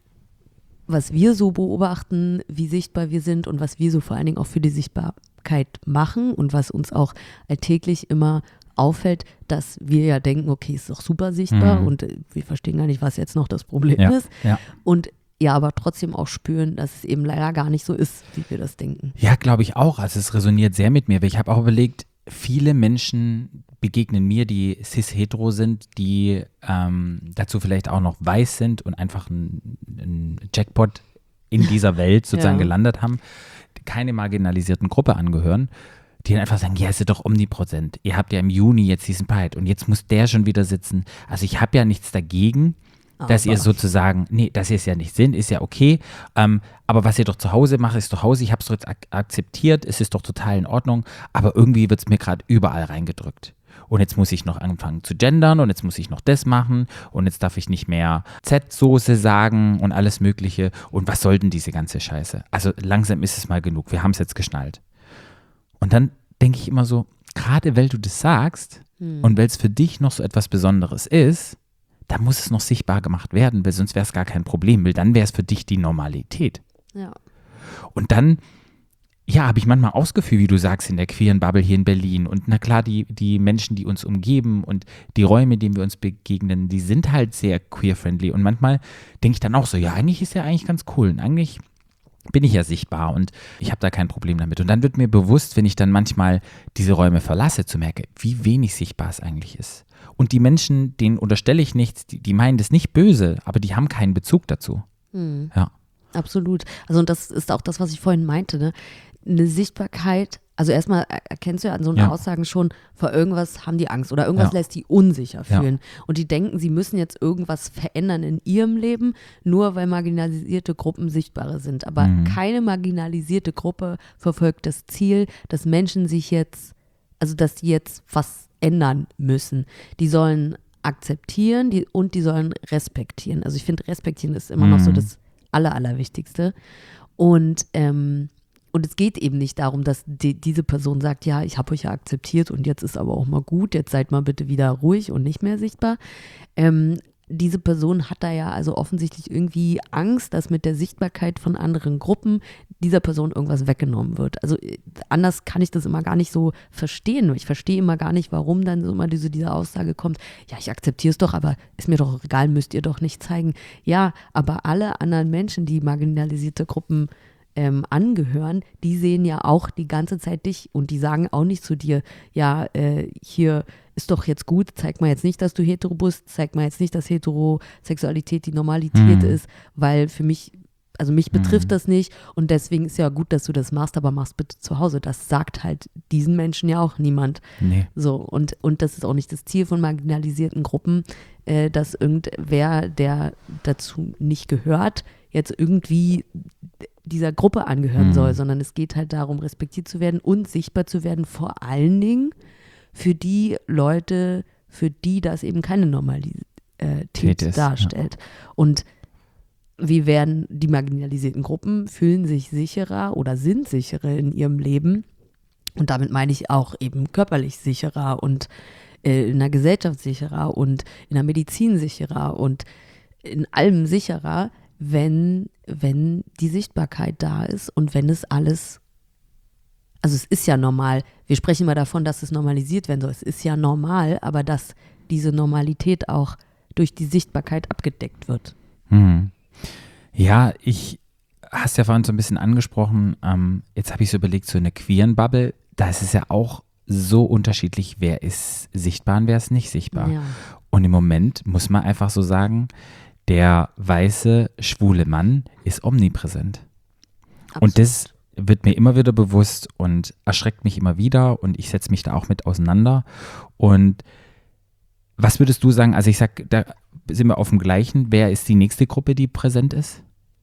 was wir so beobachten, wie sichtbar wir sind und was wir so vor allen Dingen auch für die Sichtbarkeit machen und was uns auch alltäglich immer auffällt, dass wir ja denken, okay, ist doch super sichtbar Mhm. und äh, wir verstehen gar nicht, was jetzt noch das Problem Ja, ist. ja. Und ja, aber trotzdem auch spüren, dass es eben leider gar nicht so ist, wie wir das denken. Ja, glaube ich auch. Also es resoniert sehr mit mir, weil ich habe auch überlegt, viele Menschen begegnen mir, die cis-hetero sind, die ähm, dazu vielleicht auch noch weiß sind und einfach einen Jackpot in dieser Welt sozusagen Ja. gelandet haben, die keine marginalisierten Gruppe angehören, die dann einfach sagen, ja, ist ja doch omnipräsent. Ihr habt ja im Juni jetzt diesen Pride und jetzt muss der schon wieder sitzen. Also ich habe ja nichts dagegen, dass ihr Aber- sozusagen, nee, dass ihr es ja nicht sind, ist ja okay, ähm, aber was ihr doch zu Hause macht, ist zu Hause, ich habe es doch jetzt ak- akzeptiert, es ist doch total in Ordnung, aber irgendwie wird es mir gerade überall reingedrückt. Und jetzt muss ich noch anfangen zu gendern und jetzt muss ich noch das machen und jetzt darf ich nicht mehr Z-Soße sagen und alles Mögliche. Und was soll denn diese ganze Scheiße? Also langsam ist es mal genug, wir haben es jetzt geschnallt. Und dann denke ich immer so, gerade weil du das sagst Hm. und weil es für dich noch so etwas Besonderes ist, da muss es noch sichtbar gemacht werden, weil sonst wäre es gar kein Problem, weil dann wäre es für dich die Normalität. Ja. Und dann, ja, habe ich manchmal auch das Gefühl, wie du sagst, in der queeren Bubble hier in Berlin. Und na klar, die, die Menschen, die uns umgeben und die Räume, in denen wir uns begegnen, die sind halt sehr queer-friendly. Und manchmal denke ich dann auch so, ja, eigentlich ist ja eigentlich ganz cool. Und eigentlich bin ich ja sichtbar und ich habe da kein Problem damit. Und dann wird mir bewusst, wenn ich dann manchmal diese Räume verlasse, zu merken, wie wenig sichtbar es eigentlich ist. Und die Menschen, denen unterstelle ich nichts, die, die meinen das nicht böse, aber die haben keinen Bezug dazu. Mhm. Ja. Absolut. Also und das ist auch das, was ich vorhin meinte, ne? Eine Sichtbarkeit, also erstmal erkennst du ja an so einer Ja. Aussagen schon, vor irgendwas haben die Angst oder irgendwas Ja. lässt die unsicher Ja. fühlen. Und die denken, sie müssen jetzt irgendwas verändern in ihrem Leben, nur weil marginalisierte Gruppen sichtbarer sind. Aber Mhm. keine marginalisierte Gruppe verfolgt das Ziel, dass Menschen sich jetzt, also dass die jetzt was ändern müssen. Die sollen akzeptieren die, und die sollen respektieren. Also ich finde, respektieren ist immer noch so Mhm. das Aller, Allerwichtigste. Und, ähm, und es geht eben nicht darum, dass die, diese Person sagt, ja, ich habe euch ja akzeptiert und jetzt ist aber auch mal gut, jetzt seid mal bitte wieder ruhig und nicht mehr sichtbar. Ähm, diese Person hat da ja also offensichtlich irgendwie Angst, dass mit der Sichtbarkeit von anderen Gruppen dieser Person irgendwas weggenommen wird. Also äh, anders kann ich das immer gar nicht so verstehen. Ich verstehe immer gar nicht, warum dann so immer diese, diese Aussage kommt, ja, ich akzeptiere es doch, aber ist mir doch egal, müsst ihr doch nicht zeigen. Ja, aber alle anderen Menschen, die marginalisierte Gruppen ähm, angehören, die sehen ja auch die ganze Zeit dich und die sagen auch nicht zu dir, ja, äh, hier ist doch jetzt gut, zeig mal jetzt nicht, dass du hetero bist, zeig mal jetzt nicht, dass Heterosexualität die Normalität Mhm. ist, weil für mich, also mich betrifft Mhm. das nicht und deswegen ist ja gut, dass du das machst, aber mach's bitte zu Hause. Das sagt halt diesen Menschen ja auch niemand. Nee. So, und, und das ist auch nicht das Ziel von marginalisierten Gruppen, äh, dass irgendwer, der dazu nicht gehört, jetzt irgendwie dieser Gruppe angehören Mhm. soll, sondern es geht halt darum, respektiert zu werden und sichtbar zu werden, vor allen Dingen für die Leute, für die das eben keine Normalität Tät ist, darstellt. Und wie werden die marginalisierten Gruppen, fühlen sich sicherer oder sind sicherer in ihrem Leben. Und damit meine ich auch eben körperlich sicherer und äh, in der Gesellschaft sicherer und in der Medizin sicherer und in allem sicherer, wenn, wenn die Sichtbarkeit da ist und wenn es alles, also es ist ja normal, wir sprechen immer davon, dass es normalisiert werden soll, es ist ja normal, aber dass diese Normalität auch durch die Sichtbarkeit abgedeckt wird. Mhm. Ja, ich hast ja vorhin so ein bisschen angesprochen, ähm, jetzt habe ich so überlegt, so eine queeren Bubble, da ist es ja auch so unterschiedlich, wer ist sichtbar und wer ist nicht sichtbar. Ja. Und im Moment muss man einfach so sagen, der weiße, schwule Mann ist omnipräsent. Und das wird mir immer wieder bewusst und erschreckt mich immer wieder und ich setze mich da auch mit auseinander. Und was würdest du sagen, also ich sag, da sind wir auf dem gleichen, wer ist die nächste Gruppe, die präsent ist?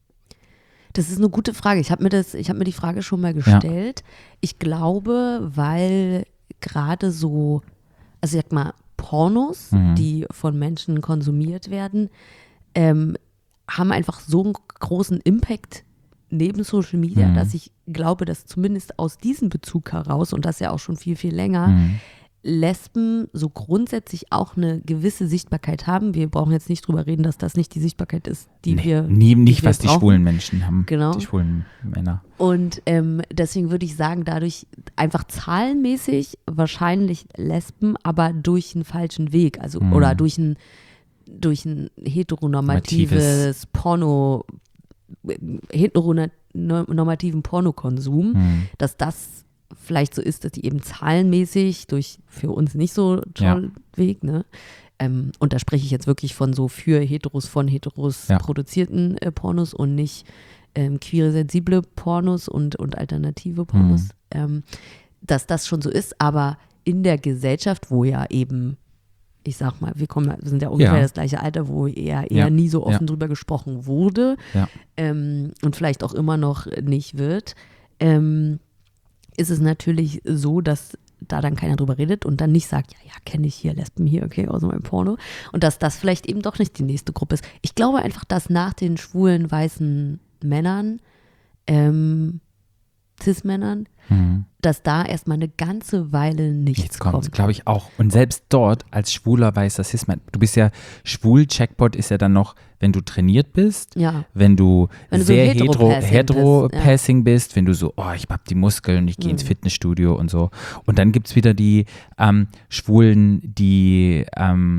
Das ist eine gute Frage. Ich habe mir das, ich habe mir die Frage schon mal gestellt. Ich glaube, weil gerade so, also ich sag mal, Pornos, Mhm. die von Menschen konsumiert werden, ähm, haben einfach so einen großen Impact neben Social Media, Mhm. dass ich glaube, dass zumindest aus diesem Bezug heraus, und das ja auch schon viel, viel länger, Mhm. Lesben so grundsätzlich auch eine gewisse Sichtbarkeit haben. Wir brauchen jetzt nicht drüber reden, dass das nicht die Sichtbarkeit ist, die nee, wir nie, nicht, die wir was die brauchen. schwulen Menschen haben, Genau. die schwulen Männer. Und ähm, deswegen würde ich sagen, dadurch einfach zahlenmäßig wahrscheinlich Lesben, aber durch einen falschen Weg, also Mhm. oder durch ein durch ein heteronormatives Porno, heteronormativen Pornokonsum, Mhm. dass das vielleicht so ist, dass die eben zahlenmäßig durch für uns nicht so toll Weg, ne? Ähm, und da spreche ich jetzt wirklich von so für Heteros, von Heteros Ja. produzierten äh, Pornos und nicht ähm, queere, sensible Pornos und, und alternative Pornos, Mhm. ähm, dass das schon so ist, aber in der Gesellschaft, wo ja eben, ich sag mal, wir kommen, wir sind ja ungefähr Ja. das gleiche Alter, wo eher, eher Ja. nie so offen Ja. drüber gesprochen wurde Ja. ähm, und vielleicht auch immer noch nicht wird, ähm, ist es natürlich so, dass da dann keiner drüber redet und dann nicht sagt, ja, ja, kenne ich hier, Lesben hier, okay, aus meinem Porno. Und dass das vielleicht eben doch nicht die nächste Gruppe ist. Ich glaube einfach, dass nach den schwulen, weißen Männern, ähm, Cis-Männern, Mhm. dass da erstmal eine ganze Weile nichts, Nichts kommt, kommt. glaube ich auch. Und selbst dort als schwuler weißer Cis-Mann, du bist ja schwul, Checkpot ist ja dann noch, wenn du trainiert bist, Ja, wenn du, Wenn du so sehr hetero, Hetero-Passing hetero bist, ja. Passing bist, wenn du so, oh, ich hab die Muskeln, ich gehe ins Mhm. Fitnessstudio und so. Und dann gibt es wieder die ähm, Schwulen, die ähm,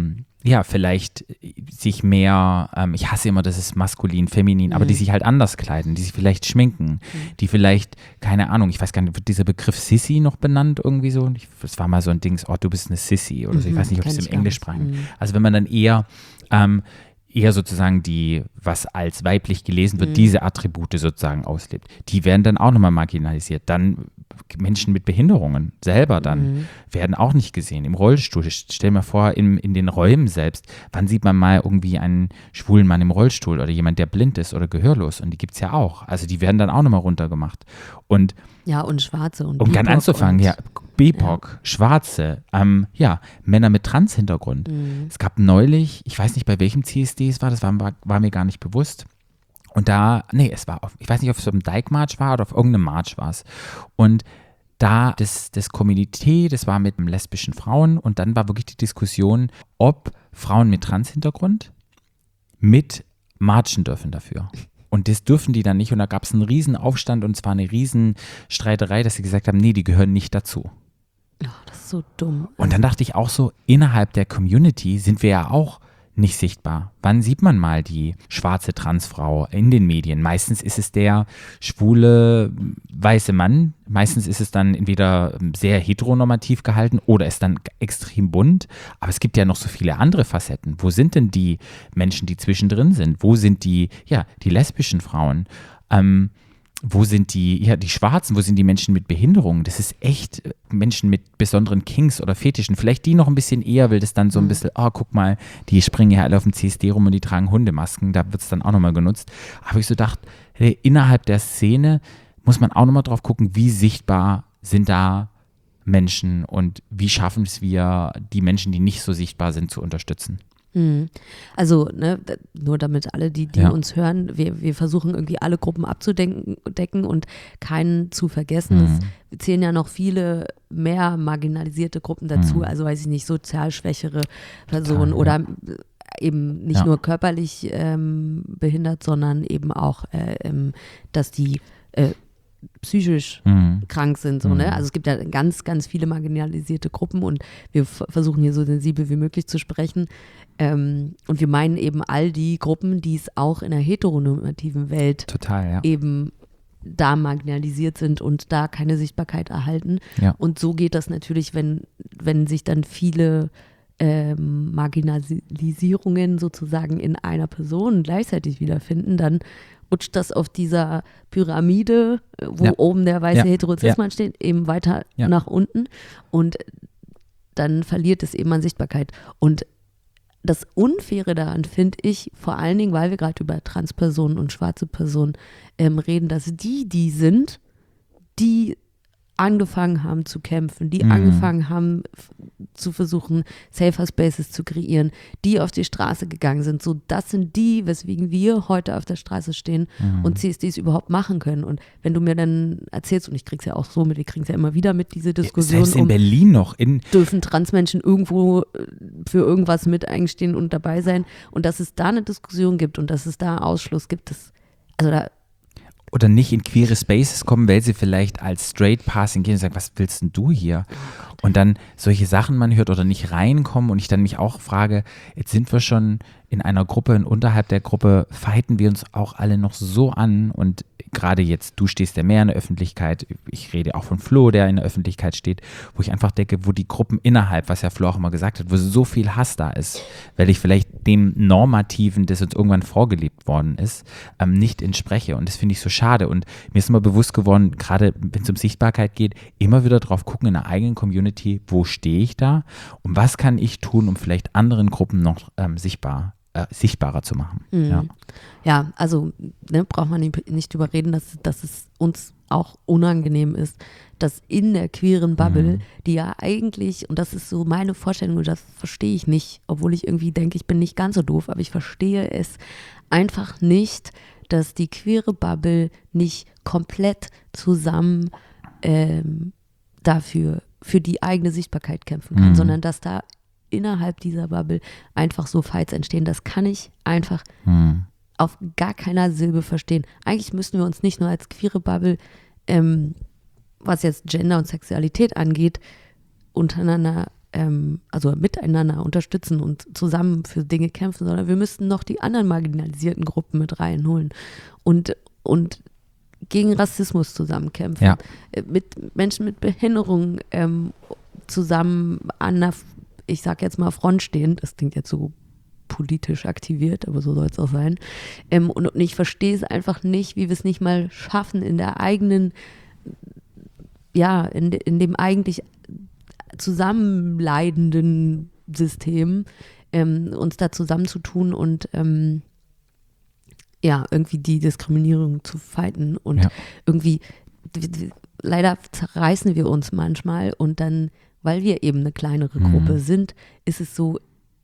ja, vielleicht sich mehr, ähm, ich hasse immer, das ist maskulin, feminin, mhm. aber die sich halt anders kleiden, die sich vielleicht schminken, mhm. die vielleicht, keine Ahnung, ich weiß gar nicht, wird dieser Begriff Sissy noch benannt irgendwie so? Das war mal so ein Dings, oh, du bist eine Sissy oder so, ich weiß nicht, ob es im Englischsprachigen. Mhm. Also wenn man dann eher ähm, eher sozusagen die, was als weiblich gelesen wird, mhm. diese Attribute sozusagen auslebt. Die werden dann auch nochmal marginalisiert. Dann Menschen mit Behinderungen selber dann mhm. werden auch nicht gesehen. Im Rollstuhl, stell dir mal vor, in, in den Räumen selbst, wann sieht man mal irgendwie einen schwulen Mann im Rollstuhl oder jemand, der blind ist oder gehörlos? Und die gibt es ja auch. Also die werden dann auch nochmal runtergemacht. Und ja, und Schwarze und um ganz anzufangen, ja, B I P O C, ja. Schwarze, ähm, ja, Männer mit Trans-Hintergrund. Mhm. Es gab neulich, ich weiß nicht, bei welchem C S D es war, das war, war, war mir gar nicht bewusst. Und da, nee, es war auf, ich weiß nicht, ob es auf dem Dijk-March war oder auf irgendeinem March war es. Und da das, das Komitee, das war mit lesbischen Frauen und dann war wirklich die Diskussion, ob Frauen mit Trans-Hintergrund mit marchen dürfen dafür. Und das dürfen die dann nicht. Und da gab es einen riesen Aufstand und zwar eine riesen Streiterei, dass sie gesagt haben, nee, die gehören nicht dazu. Oh, das ist so dumm. Und dann dachte ich auch so, innerhalb der Community sind wir ja auch nicht sichtbar. Wann sieht man mal die schwarze Transfrau in den Medien? Meistens ist es der schwule weiße Mann. Meistens ist es dann entweder sehr heteronormativ gehalten oder ist dann extrem bunt. Aber es gibt ja noch so viele andere Facetten. Wo sind denn die Menschen, die zwischendrin sind? Wo sind die, ja, die lesbischen Frauen? Ähm, Wo sind die, ja, die Schwarzen, wo sind die Menschen mit Behinderungen? Das ist echt Menschen mit besonderen Kinks oder Fetischen. Vielleicht die noch ein bisschen eher, will das dann so ein bisschen, oh, guck mal, die springen ja alle auf dem C S D rum und die tragen Hundemasken. Da wird es dann auch nochmal genutzt. Aber ich so gedacht, hey, innerhalb der Szene muss man auch nochmal drauf gucken, wie sichtbar sind da Menschen und wie schaffen es wir, die Menschen, die nicht so sichtbar sind, zu unterstützen. Also, ne, nur damit alle, die, die ja. uns hören, wir, wir versuchen irgendwie alle Gruppen abzudecken und keinen zu vergessen. Mhm. Es zählen ja noch viele mehr marginalisierte Gruppen dazu, mhm. also weiß ich nicht, sozial schwächere Personen Total, oder ja. eben nicht ja. nur körperlich ähm, behindert, sondern eben auch, äh, ähm, dass die äh, psychisch mhm. krank sind. So, ne? Also es gibt ja ganz, ganz viele marginalisierte Gruppen und wir f- versuchen hier so sensibel wie möglich zu sprechen. Ähm, und wir meinen eben all die Gruppen, die es auch in der heteronormativen Welt Total, ja. eben da marginalisiert sind und da keine Sichtbarkeit erhalten. Ja. Und so geht das natürlich, wenn, wenn sich dann viele ähm, Marginalisierungen sozusagen in einer Person gleichzeitig wiederfinden, dann rutscht das auf dieser Pyramide, wo ja. oben der weiße ja. Heterozismann ja. steht, eben weiter ja. nach unten und dann verliert es eben an Sichtbarkeit. Und das Unfaire daran finde ich, vor allen Dingen, weil wir gerade über Transpersonen und schwarze Personen ähm, reden, dass die die sind, die angefangen haben zu kämpfen, die mhm. angefangen haben f- zu versuchen, Safer Spaces zu kreieren, die auf die Straße gegangen sind. So, das sind die, weswegen wir heute auf der Straße stehen mhm. und C S Ds überhaupt machen können. Und wenn du mir dann erzählst, und ich krieg's ja auch so mit, wir kriegen es ja immer wieder mit, diese Diskussion. Selbst in um, Berlin noch. In dürfen Transmenschen irgendwo für irgendwas mit eingestehen und dabei sein. Und dass es da eine Diskussion gibt und dass es da Ausschluss gibt, das, also da oder nicht in queere Spaces kommen, weil sie vielleicht als Straight Passing gehen und sagen, was willst denn du hier? Oh und dann solche Sachen man hört oder nicht reinkommen und ich dann mich auch frage, jetzt sind wir schon in einer Gruppe und unterhalb der Gruppe fighten wir uns auch alle noch so an und gerade jetzt, du stehst ja mehr in der Öffentlichkeit, ich rede auch von Flo, der in der Öffentlichkeit steht, wo ich einfach denke, wo die Gruppen innerhalb, was ja Flo auch immer gesagt hat, wo so viel Hass da ist, weil ich vielleicht dem Normativen, das uns irgendwann vorgelebt worden ist, ähm, nicht entspreche und das finde ich so schade und mir ist immer bewusst geworden, gerade wenn es um Sichtbarkeit geht, immer wieder drauf gucken in der eigenen Community, wo stehe ich da und was kann ich tun, um vielleicht anderen Gruppen noch ähm, sichtbar Äh, sichtbarer zu machen. Mhm. Ja. ja, also ne, braucht man nicht, nicht drüber reden, dass, dass es uns auch unangenehm ist, dass in der queeren Bubble, mhm. die ja eigentlich, und das ist so meine Vorstellung, und das verstehe ich nicht, obwohl ich irgendwie denke, ich bin nicht ganz so doof, aber ich verstehe es einfach nicht, dass die queere Bubble nicht komplett zusammen ähm, dafür, für die eigene Sichtbarkeit kämpfen kann, mhm. sondern dass da innerhalb dieser Bubble einfach so Fights entstehen. Das kann ich einfach hm. auf gar keiner Silbe verstehen. Eigentlich müssten wir uns nicht nur als queere Bubble, ähm, was jetzt Gender und Sexualität angeht, untereinander ähm, also miteinander unterstützen und zusammen für Dinge kämpfen, sondern wir müssten noch die anderen marginalisierten Gruppen mit reinholen und, und gegen Rassismus zusammen kämpfen, Ja. mit Menschen mit Behinderungen ähm, zusammen an der, ich sag jetzt mal, Front stehen. Das klingt jetzt so politisch aktiviert, aber so soll es auch sein. Ähm, und, und ich verstehe es einfach nicht, wie wir es nicht mal schaffen, in der eigenen, ja, in, de, in dem eigentlich zusammenleidenden System ähm, uns da zusammenzutun und ähm, ja, irgendwie die Diskriminierung zu fighten und Ja. irgendwie, leider zerreißen wir uns manchmal und dann, weil wir eben eine kleinere Gruppe Mhm. sind, ist es so,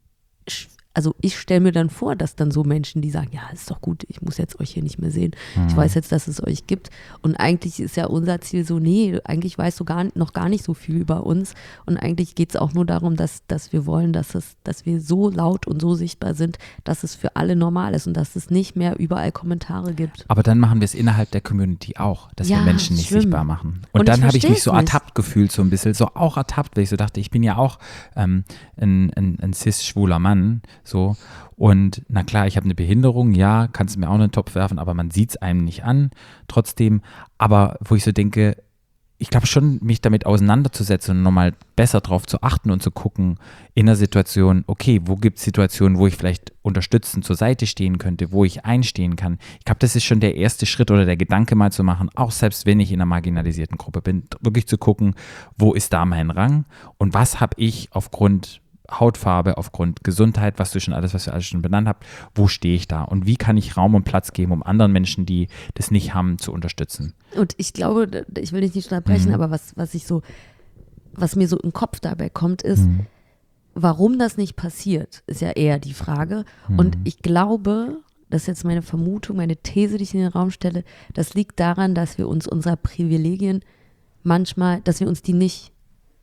also ich stelle mir dann vor, dass dann so Menschen, die sagen, ja, ist doch gut, ich muss jetzt euch hier nicht mehr sehen. Mhm. Ich weiß jetzt, dass es euch gibt. Und eigentlich ist ja unser Ziel so, nee, eigentlich weißt du gar, noch gar nicht so viel über uns. Und eigentlich geht es auch nur darum, dass, dass wir wollen, dass, es, dass wir so laut und so sichtbar sind, dass es für alle normal ist und dass es nicht mehr überall Kommentare gibt. Aber dann machen wir es innerhalb der Community auch, dass Ja, wir Menschen nicht schlimm. sichtbar machen. Und, Und dann ich habe ich mich versteh's so nicht. ertappt gefühlt, so ein bisschen, so auch ertappt, weil ich so dachte, ich bin ja auch ähm, ein, ein, ein cis-schwuler Mann, so. Und na klar, ich habe eine Behinderung, ja, kannst du mir auch in den Topf werfen, aber man sieht es einem nicht an, trotzdem. Aber wo ich so denke, ich glaube schon, mich damit auseinanderzusetzen und nochmal besser drauf zu achten und zu gucken in der Situation, okay, wo gibt es Situationen, wo ich vielleicht unterstützend zur Seite stehen könnte, wo ich einstehen kann. Ich glaube, das ist schon der erste Schritt oder der Gedanke mal zu machen, auch selbst wenn ich in einer marginalisierten Gruppe bin, wirklich zu gucken, wo ist da mein Rang und was habe ich aufgrund Hautfarbe, aufgrund Gesundheit, was du schon alles, was wir alles schon benannt habt, wo stehe ich da und wie kann ich Raum und Platz geben, um anderen Menschen, die das nicht haben, zu unterstützen. Und ich glaube, ich will dich nicht unterbrechen, Mhm. aber was, was ich so, was mir so im Kopf dabei kommt, ist, Mhm. warum das nicht passiert, ist ja eher die Frage. Und ich glaube, das ist jetzt meine Vermutung, meine These, die ich in den Raum stelle, das liegt daran, dass wir uns unserer Privilegien manchmal, dass wir uns die nicht,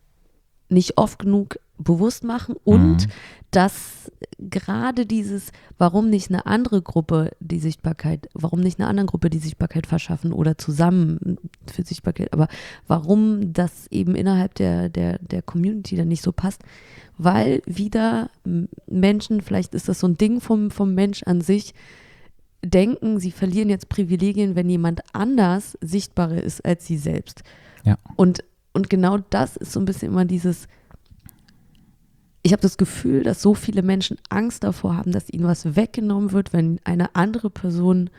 nicht oft genug bewusst machen und Mhm. dass gerade dieses, warum nicht eine andere Gruppe die Sichtbarkeit, warum nicht einer anderen Gruppe die Sichtbarkeit verschaffen oder zusammen für Sichtbarkeit, aber warum das eben innerhalb der, der, der Community dann nicht so passt, weil wieder Menschen, vielleicht ist das so ein Ding vom, vom Mensch an sich, denken, sie verlieren jetzt Privilegien, wenn jemand anders sichtbarer ist als sie selbst. Ja. Und, und genau das ist so ein bisschen immer dieses, ich habe das Gefühl, dass so viele Menschen Angst davor haben, dass ihnen was weggenommen wird, wenn eine andere Person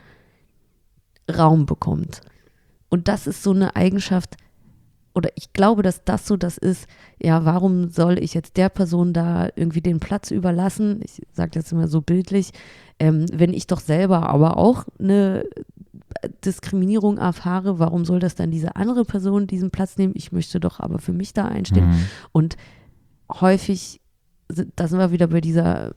Raum bekommt. Und das ist so eine Eigenschaft, oder ich glaube, dass das so das ist, ja, warum soll ich jetzt der Person da irgendwie den Platz überlassen? Ich sage jetzt immer so bildlich, ähm, wenn ich doch selber aber auch eine Diskriminierung erfahre, warum soll das dann diese andere Person diesen Platz nehmen? Ich möchte doch aber für mich da einstehen. Mhm. Und häufig, da sind wir wieder bei dieser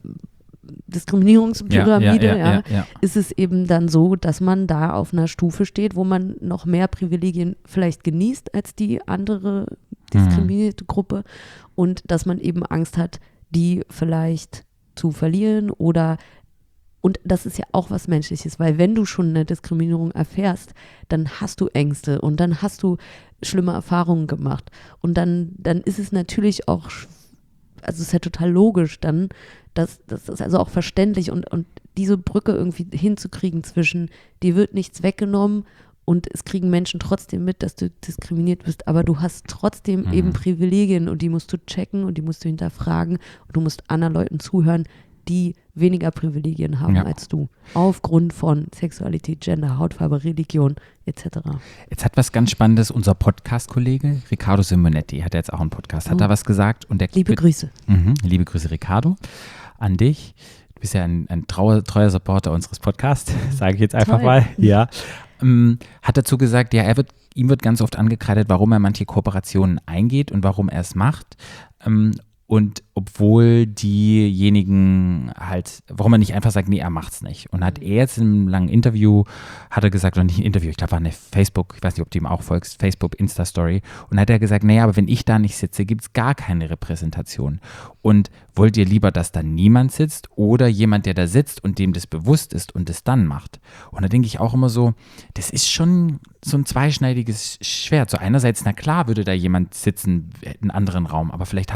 Diskriminierungspyramide, ja, ja, ja, ja, ja. ist es eben dann so, dass man da auf einer Stufe steht, wo man noch mehr Privilegien vielleicht genießt als die andere diskriminierte Gruppe und dass man eben Angst hat, die vielleicht zu verlieren oder, und das ist ja auch was Menschliches, weil wenn du schon eine Diskriminierung erfährst, dann hast du Ängste und dann hast du schlimme Erfahrungen gemacht und dann, dann ist es natürlich auch, also es ist ja total logisch dann, dass das ist also auch verständlich und, und diese Brücke irgendwie hinzukriegen zwischen, dir wird nichts weggenommen und es kriegen Menschen trotzdem mit, dass du diskriminiert bist, aber du hast trotzdem Mhm. eben Privilegien und die musst du checken und die musst du hinterfragen und du musst anderen Leuten zuhören, die weniger Privilegien haben Ja. als du, aufgrund von Sexualität, Gender, Hautfarbe, Religion et cetera. Jetzt hat was ganz Spannendes unser Podcast-Kollege Riccardo Simonetti, hat jetzt auch einen Podcast, hat Oh. da was gesagt. Und der Liebe Grüße. Mhm, liebe Grüße, Ricardo, an dich. Du bist ja ein, ein trauer, treuer Supporter unseres Podcasts, sage ich jetzt einfach Toll. mal. Ja. Ähm, hat dazu gesagt, ja, er wird, ihm wird ganz oft angekreidet, warum er manche Kooperationen eingeht und warum er es macht. Ähm, und obwohl diejenigen halt, warum er nicht einfach sagt, nee, er macht's nicht. Und hat er jetzt in einem langen Interview, hat er gesagt, oder nicht ein Interview, ich glaube, war eine Facebook, ich weiß nicht, ob du ihm auch folgst, Facebook, Insta-Story. Und hat er gesagt, naja, aber wenn ich da nicht sitze, gibt es gar keine Repräsentation. Und wollt ihr lieber, dass da niemand sitzt oder jemand, der da sitzt und dem das bewusst ist und das dann macht? Und da denke ich auch immer so, das ist schon so ein zweischneidiges Schwert. So einerseits, na klar, würde da jemand sitzen, einen anderen Raum, aber vielleicht hat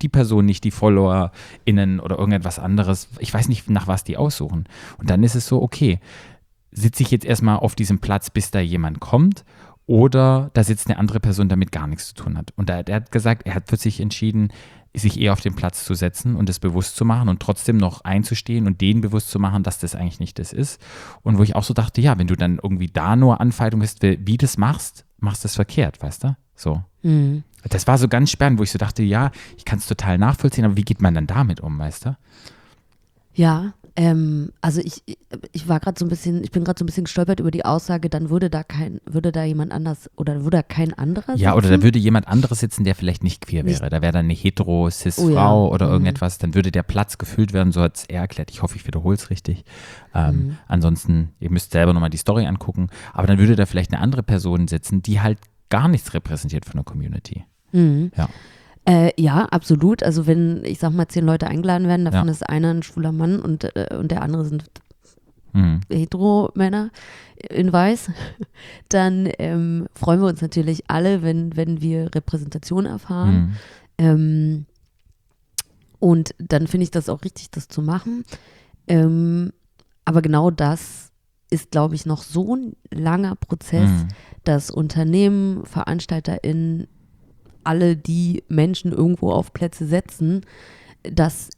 die Person nicht die FollowerInnen oder irgendetwas anderes. Ich weiß nicht, nach was die aussuchen. Und dann ist es so, okay, sitze ich jetzt erstmal auf diesem Platz, bis da jemand kommt, oder da sitzt eine andere Person, die damit gar nichts zu tun hat. Und da, der hat gesagt, er hat für sich entschieden, sich eher auf den Platz zu setzen und es bewusst zu machen und trotzdem noch einzustehen und denen bewusst zu machen, dass das eigentlich nicht das ist. Und wo ich auch so dachte, ja, wenn du dann irgendwie da nur Anfeindung hast, wie du das machst, machst du es verkehrt, weißt du? So. Mhm. Das war so ganz spannend, wo ich so dachte, ja, ich kann es total nachvollziehen, aber wie geht man dann damit um, weißt du? Ja, ähm, also ich, ich war gerade so ein bisschen, ich bin gerade so ein bisschen gestolpert über die Aussage, dann würde da kein, würde da jemand anders oder würde da kein anderer sitzen? Ja, oder da würde jemand anderes sitzen, der vielleicht nicht queer wäre. Nicht- Da wäre dann eine hetero-cis-Frau Oh ja. oder Mhm. irgendetwas, dann würde der Platz gefüllt werden, so hat es er erklärt. Ich hoffe, ich wiederhole es richtig. Ähm, Mhm. Ansonsten, ihr müsst selber nochmal die Story angucken, aber dann würde da vielleicht eine andere Person sitzen, die halt gar nichts repräsentiert von der Community. Mhm. Ja. Äh, ja, absolut. Also wenn, ich sag mal, zehn Leute eingeladen werden, davon Ja. ist einer ein schwuler Mann und, äh, und der andere sind Mhm. Hetero-Männer in Weiß, dann ähm, freuen wir uns natürlich alle, wenn, wenn wir Repräsentation erfahren. Mhm. Ähm, und dann finde ich das auch richtig, das zu machen. Ähm, aber genau das ist, glaube ich, noch so ein langer Prozess, Mhm. dass Unternehmen, VeranstalterInnen, alle, die Menschen irgendwo auf Plätze setzen, dass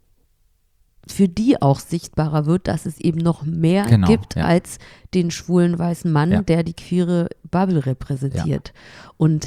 für die auch sichtbarer wird, dass es eben noch mehr Genau, gibt ja. als den schwulen weißen Mann, Ja. der die queere Bubble repräsentiert. Und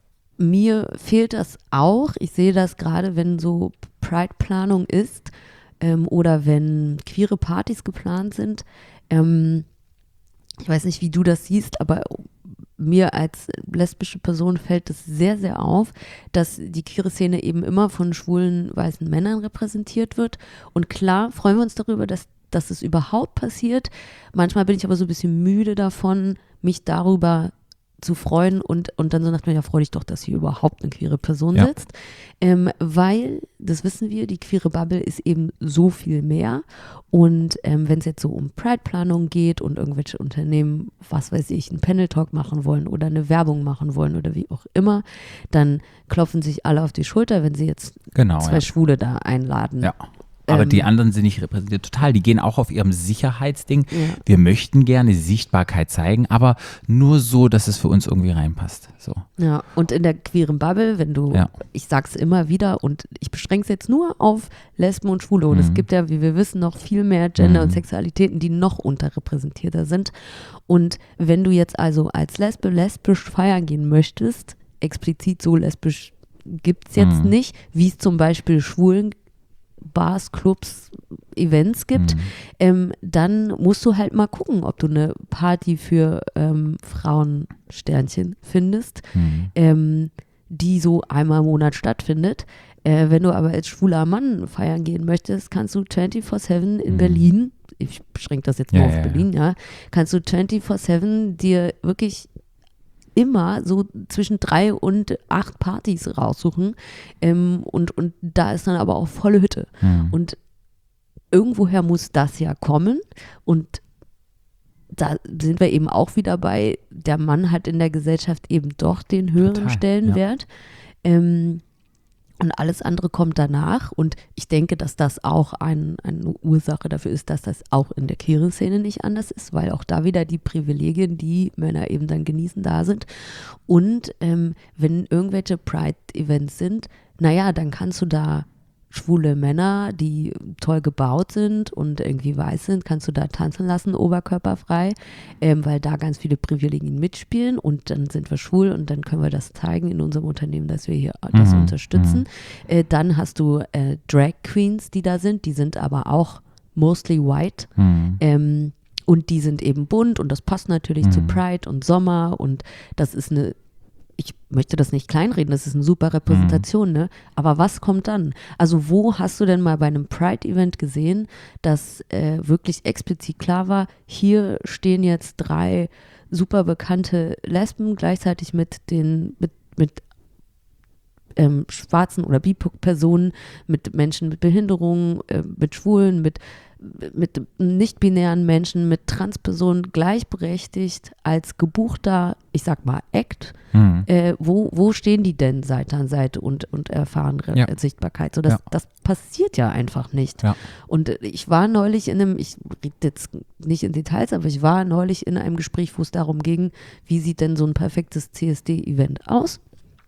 mir fehlt das auch. Ich sehe das gerade, wenn so Pride-Planung ist ähm, oder wenn queere Partys geplant sind. Ähm, ich weiß nicht, wie du das siehst, aber mir als lesbische Person fällt es sehr, sehr auf, dass die queere Szene eben immer von schwulen weißen Männern repräsentiert wird. Und klar freuen wir uns darüber, dass, dass es überhaupt passiert. Manchmal bin ich aber so ein bisschen müde davon, mich darüber zu freuen und, und dann so nach mir, ja, freu dich doch, dass hier überhaupt eine queere Person Ja. sitzt. Ähm, weil, das wissen wir, die queere Bubble ist eben so viel mehr. Und ähm, wenn es jetzt so um Pride-Planung geht und irgendwelche Unternehmen, was weiß ich, einen Panel-Talk machen wollen oder eine Werbung machen wollen oder wie auch immer, dann klopfen sich alle auf die Schulter, wenn sie jetzt Genau, zwei ja. Schwule da einladen. Ja. Aber Ähm, die anderen sind nicht repräsentiert. Total, die gehen auch auf ihrem Sicherheitsding. Ja. Wir möchten gerne Sichtbarkeit zeigen, aber nur so, dass es für uns irgendwie reinpasst. So. Ja, und in der queeren Bubble, wenn du, Ja. ich sag's immer wieder und ich beschränke es jetzt nur auf Lesben und Schwule und es Mhm. gibt ja, wie wir wissen, noch viel mehr Gender Mhm. und Sexualitäten, die noch unterrepräsentierter sind. Und wenn du jetzt also als Lesbe lesbisch feiern gehen möchtest, explizit so lesbisch gibt's jetzt Mhm. nicht, wie es zum Beispiel schwulen Bars, Clubs, Events gibt, Mhm. ähm, dann musst du halt mal gucken, ob du eine Party für ähm, Frauensternchen findest, Mhm. ähm, die so einmal im Monat stattfindet. Äh, wenn du aber als schwuler Mann feiern gehen möchtest, kannst du vierundzwanzig sieben in Mhm. Berlin, ich beschränke das jetzt Ja, nur auf ja, ja. Berlin, ja, kannst du vierundzwanzig sieben dir wirklich immer so zwischen drei und acht Partys raussuchen ähm, und, und da ist dann aber auch volle Hütte. Mhm. Und irgendwoher muss das ja kommen und da sind wir eben auch wieder bei, der Mann hat in der Gesellschaft eben doch den höheren Total, Stellenwert. Ähm, und alles andere kommt danach. Und ich denke, dass das auch ein, eine Ursache dafür ist, dass das auch in der queeren Szene nicht anders ist, weil auch da wieder die Privilegien, die Männer eben dann genießen, da sind. Und ähm, wenn irgendwelche Pride-Events sind, naja, dann kannst du da schwule Männer, die toll gebaut sind und irgendwie weiß sind, kannst du da tanzen lassen, oberkörperfrei, ähm, weil da ganz viele Privilegien mitspielen und dann sind wir schwul und dann können wir das zeigen in unserem Unternehmen, dass wir hier das Mhm, unterstützen. Äh, dann hast du äh, Drag Queens, die da sind, die sind aber auch mostly white. Mhm. Ähm, und die sind eben bunt und das passt natürlich Mhm. zu Pride und Sommer und das ist eine, ich möchte das nicht kleinreden, das ist eine super Repräsentation, ne? Aber was kommt dann? Also wo hast du denn mal bei einem Pride-Event gesehen, dass äh, wirklich explizit klar war, hier stehen jetzt drei super bekannte Lesben gleichzeitig mit den, mit, mit ähm, schwarzen oder B I P O C-Personen, mit Menschen mit Behinderungen, äh, mit Schwulen, mit mit nicht-binären Menschen, mit Transpersonen gleichberechtigt als gebuchter, ich sag mal, Act. Mhm. Äh, wo, wo stehen die denn Seite an Seite und, und erfahren Re- Ja. Sichtbarkeit? So, das, Ja. das passiert ja einfach nicht. Ja. Und äh, ich war neulich in einem, ich rede jetzt nicht in Details, aber ich war neulich in einem Gespräch, wo es darum ging, wie sieht denn so ein perfektes C S D-Event aus?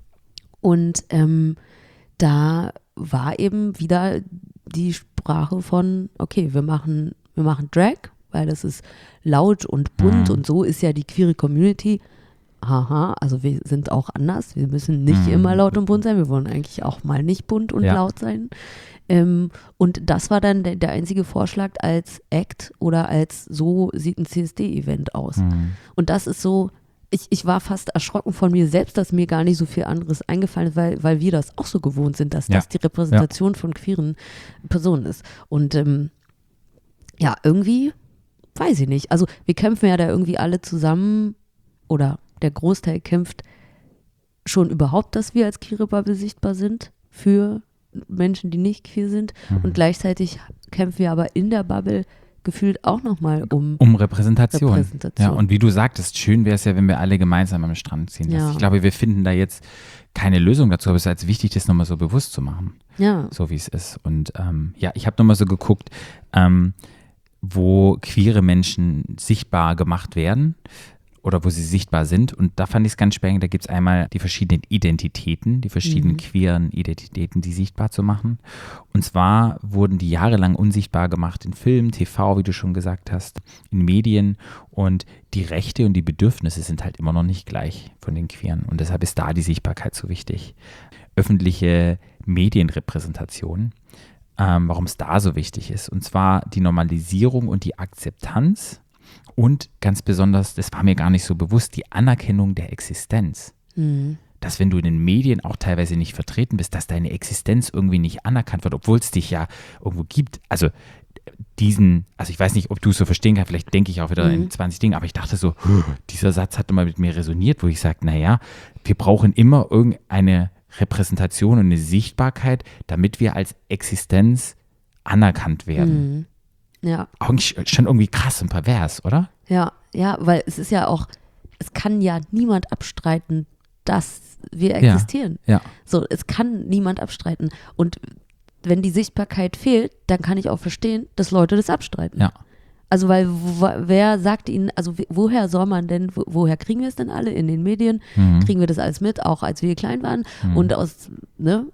Und ähm, da war eben wieder die Sprache von, okay, wir machen, wir machen Drag, weil das ist laut und bunt Mhm. und so ist ja die queere Community. Haha, also wir sind auch anders. Wir müssen nicht Mhm. immer laut und bunt sein. Wir wollen eigentlich auch mal nicht bunt und Ja. laut sein. Ähm, und das war dann der, der einzige Vorschlag als Act oder als so sieht ein C S D-Event aus. Mhm. Und das ist so, ich, ich war fast erschrocken von mir selbst, dass mir gar nicht so viel anderes eingefallen ist, weil, weil wir das auch so gewohnt sind, dass Ja. das die Repräsentation von queeren Personen ist. Und ähm, ja, irgendwie, weiß ich nicht. Also wir kämpfen ja da irgendwie alle zusammen oder der Großteil kämpft schon überhaupt, dass wir als queere Bubble sichtbar sind für Menschen, die nicht queer sind. Mhm. Und gleichzeitig kämpfen wir aber in der Bubble gefühlt auch nochmal um Um Repräsentation. Repräsentation. Ja, und wie du sagtest, schön wäre es ja, wenn wir alle gemeinsam am Strand ziehen. Ja. Ich glaube, wir finden da jetzt keine Lösung dazu, aber es ist halt wichtig, das nochmal so bewusst zu machen, Ja. so wie es ist. Und ähm, ja, ich habe nochmal so geguckt, ähm, wo queere Menschen sichtbar gemacht werden oder wo sie sichtbar sind. Und da fand ich es ganz spannend, da gibt es einmal die verschiedenen Identitäten, die verschiedenen Mhm. queeren Identitäten, die sichtbar zu machen. Und zwar wurden die jahrelang unsichtbar gemacht in Film, T V, wie du schon gesagt hast, in Medien. Und die Rechte und die Bedürfnisse sind halt immer noch nicht gleich von den Queeren. Und deshalb ist da die Sichtbarkeit so wichtig. Öffentliche Medienrepräsentation, ähm, warum es da so wichtig ist. Und zwar die Normalisierung und die Akzeptanz und ganz besonders, das war mir gar nicht so bewusst, die Anerkennung der Existenz. Mhm. Dass wenn du in den Medien auch teilweise nicht vertreten bist, dass deine Existenz irgendwie nicht anerkannt wird, obwohl es dich ja irgendwo gibt. Also diesen, also ich weiß nicht, ob du es so verstehen kannst, vielleicht denke ich auch wieder Mhm. in zwanzig Dingen, aber ich dachte so, dieser Satz hat immer mit mir resoniert, wo ich sage, naja, wir brauchen immer irgendeine Repräsentation und eine Sichtbarkeit, damit wir als Existenz anerkannt werden. Mhm. Ja, Eigentlich schon irgendwie krass und pervers, oder? ja, ja, weil es ist ja auch, es kann ja niemand abstreiten, dass wir Ja. existieren. Ja. So, es kann niemand abstreiten. Und wenn die Sichtbarkeit fehlt, dann kann ich auch verstehen, dass Leute das abstreiten. Ja. Also, weil wo, wer sagt ihnen, also w- woher soll man denn, wo, woher kriegen wir es denn alle? In den Medien Mhm. kriegen wir das alles mit, auch als wir klein waren. Mhm. Und aus, ne,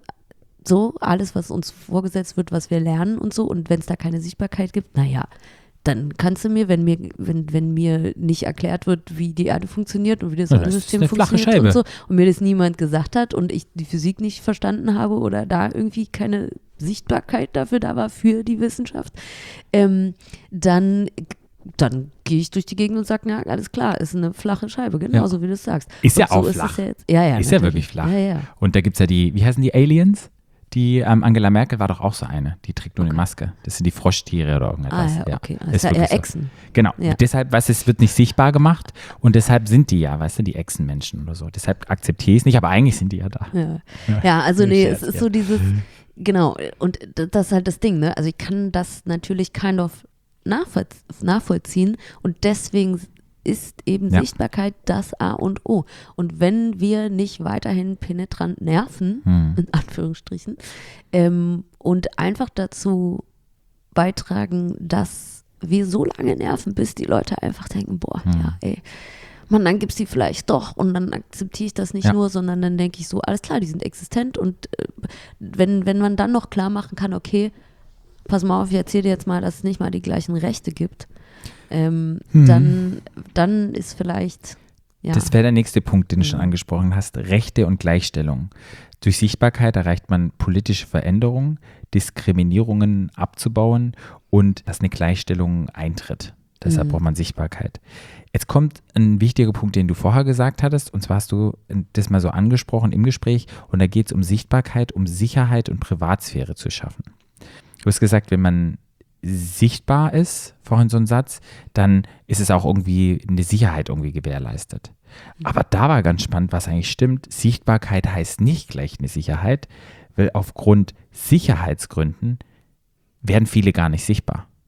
so alles, was uns vorgesetzt wird, was wir lernen und so. Und wenn es da keine Sichtbarkeit gibt, naja, dann kannst du mir, wenn mir, wenn, wenn mir nicht erklärt wird, wie die Erde funktioniert und wie das Ja, das Sonnensystem ist eine flache funktioniert und Scheibe. so, und mir das niemand gesagt hat und ich die Physik nicht verstanden habe oder da irgendwie keine Sichtbarkeit dafür da war für die Wissenschaft, ähm, dann dann gehe ich durch die Gegend und sage, na, alles klar, ist eine flache Scheibe, genauso wie du es sagst. Ist ja Und so auch ist flach. Es ja, jetzt, ja, ja, Ist ja natürlich. wirklich flach. Ja, ja. Und da gibt es ja die, wie heißen die, Aliens? Die ähm, Angela Merkel war doch auch so eine. Die trägt nur eine Maske. Das sind die Froschtiere oder Ah irgendetwas. ja, okay. Das ist ist ja eher wirklich so. Echsen. Genau. Ja. Deshalb, weißt du, es wird nicht sichtbar gemacht und deshalb sind die ja, weißt du, die Echsenmenschen oder so. Deshalb akzeptiere ich es nicht, aber eigentlich sind die ja da. Ja, ja also nee, Scherz, es ist ja. so dieses, genau, und d- das ist halt das Ding, ne? Also ich kann das natürlich kind of nachvoll nachvollziehen und deswegen ist eben Ja. Sichtbarkeit das A und O. Und wenn wir nicht weiterhin penetrant nerven, Hm. in Anführungsstrichen, ähm, und einfach dazu beitragen, dass wir so lange nerven, bis die Leute einfach denken, boah, Hm. ja, ey, Mann, dann gibt es die vielleicht doch und dann akzeptiere ich das nicht Ja. nur, sondern dann denke ich so, alles klar, die sind existent und äh, wenn, wenn man dann noch klar machen kann, okay, pass mal auf, ich erzähle dir jetzt mal, dass es nicht mal die gleichen Rechte gibt, ähm, Mhm. dann, dann ist vielleicht, ja, Das wäre der nächste Punkt, den du schon Mhm. angesprochen hast. Rechte und Gleichstellung. Durch Sichtbarkeit erreicht man politische Veränderungen, Diskriminierungen abzubauen und dass eine Gleichstellung eintritt. Deshalb Mhm. braucht man Sichtbarkeit. Jetzt kommt ein wichtiger Punkt, den du vorher gesagt hattest, und zwar hast du das mal so angesprochen im Gespräch, und da geht es um Sichtbarkeit, um Sicherheit und Privatsphäre zu schaffen. Du hast gesagt, wenn man sichtbar ist, vorhin so ein Satz, dann ist es auch irgendwie eine Sicherheit irgendwie gewährleistet. Aber da war ganz spannend, was eigentlich stimmt. Sichtbarkeit heißt nicht gleich eine Sicherheit, weil aufgrund Sicherheitsgründen werden viele gar nicht sichtbar.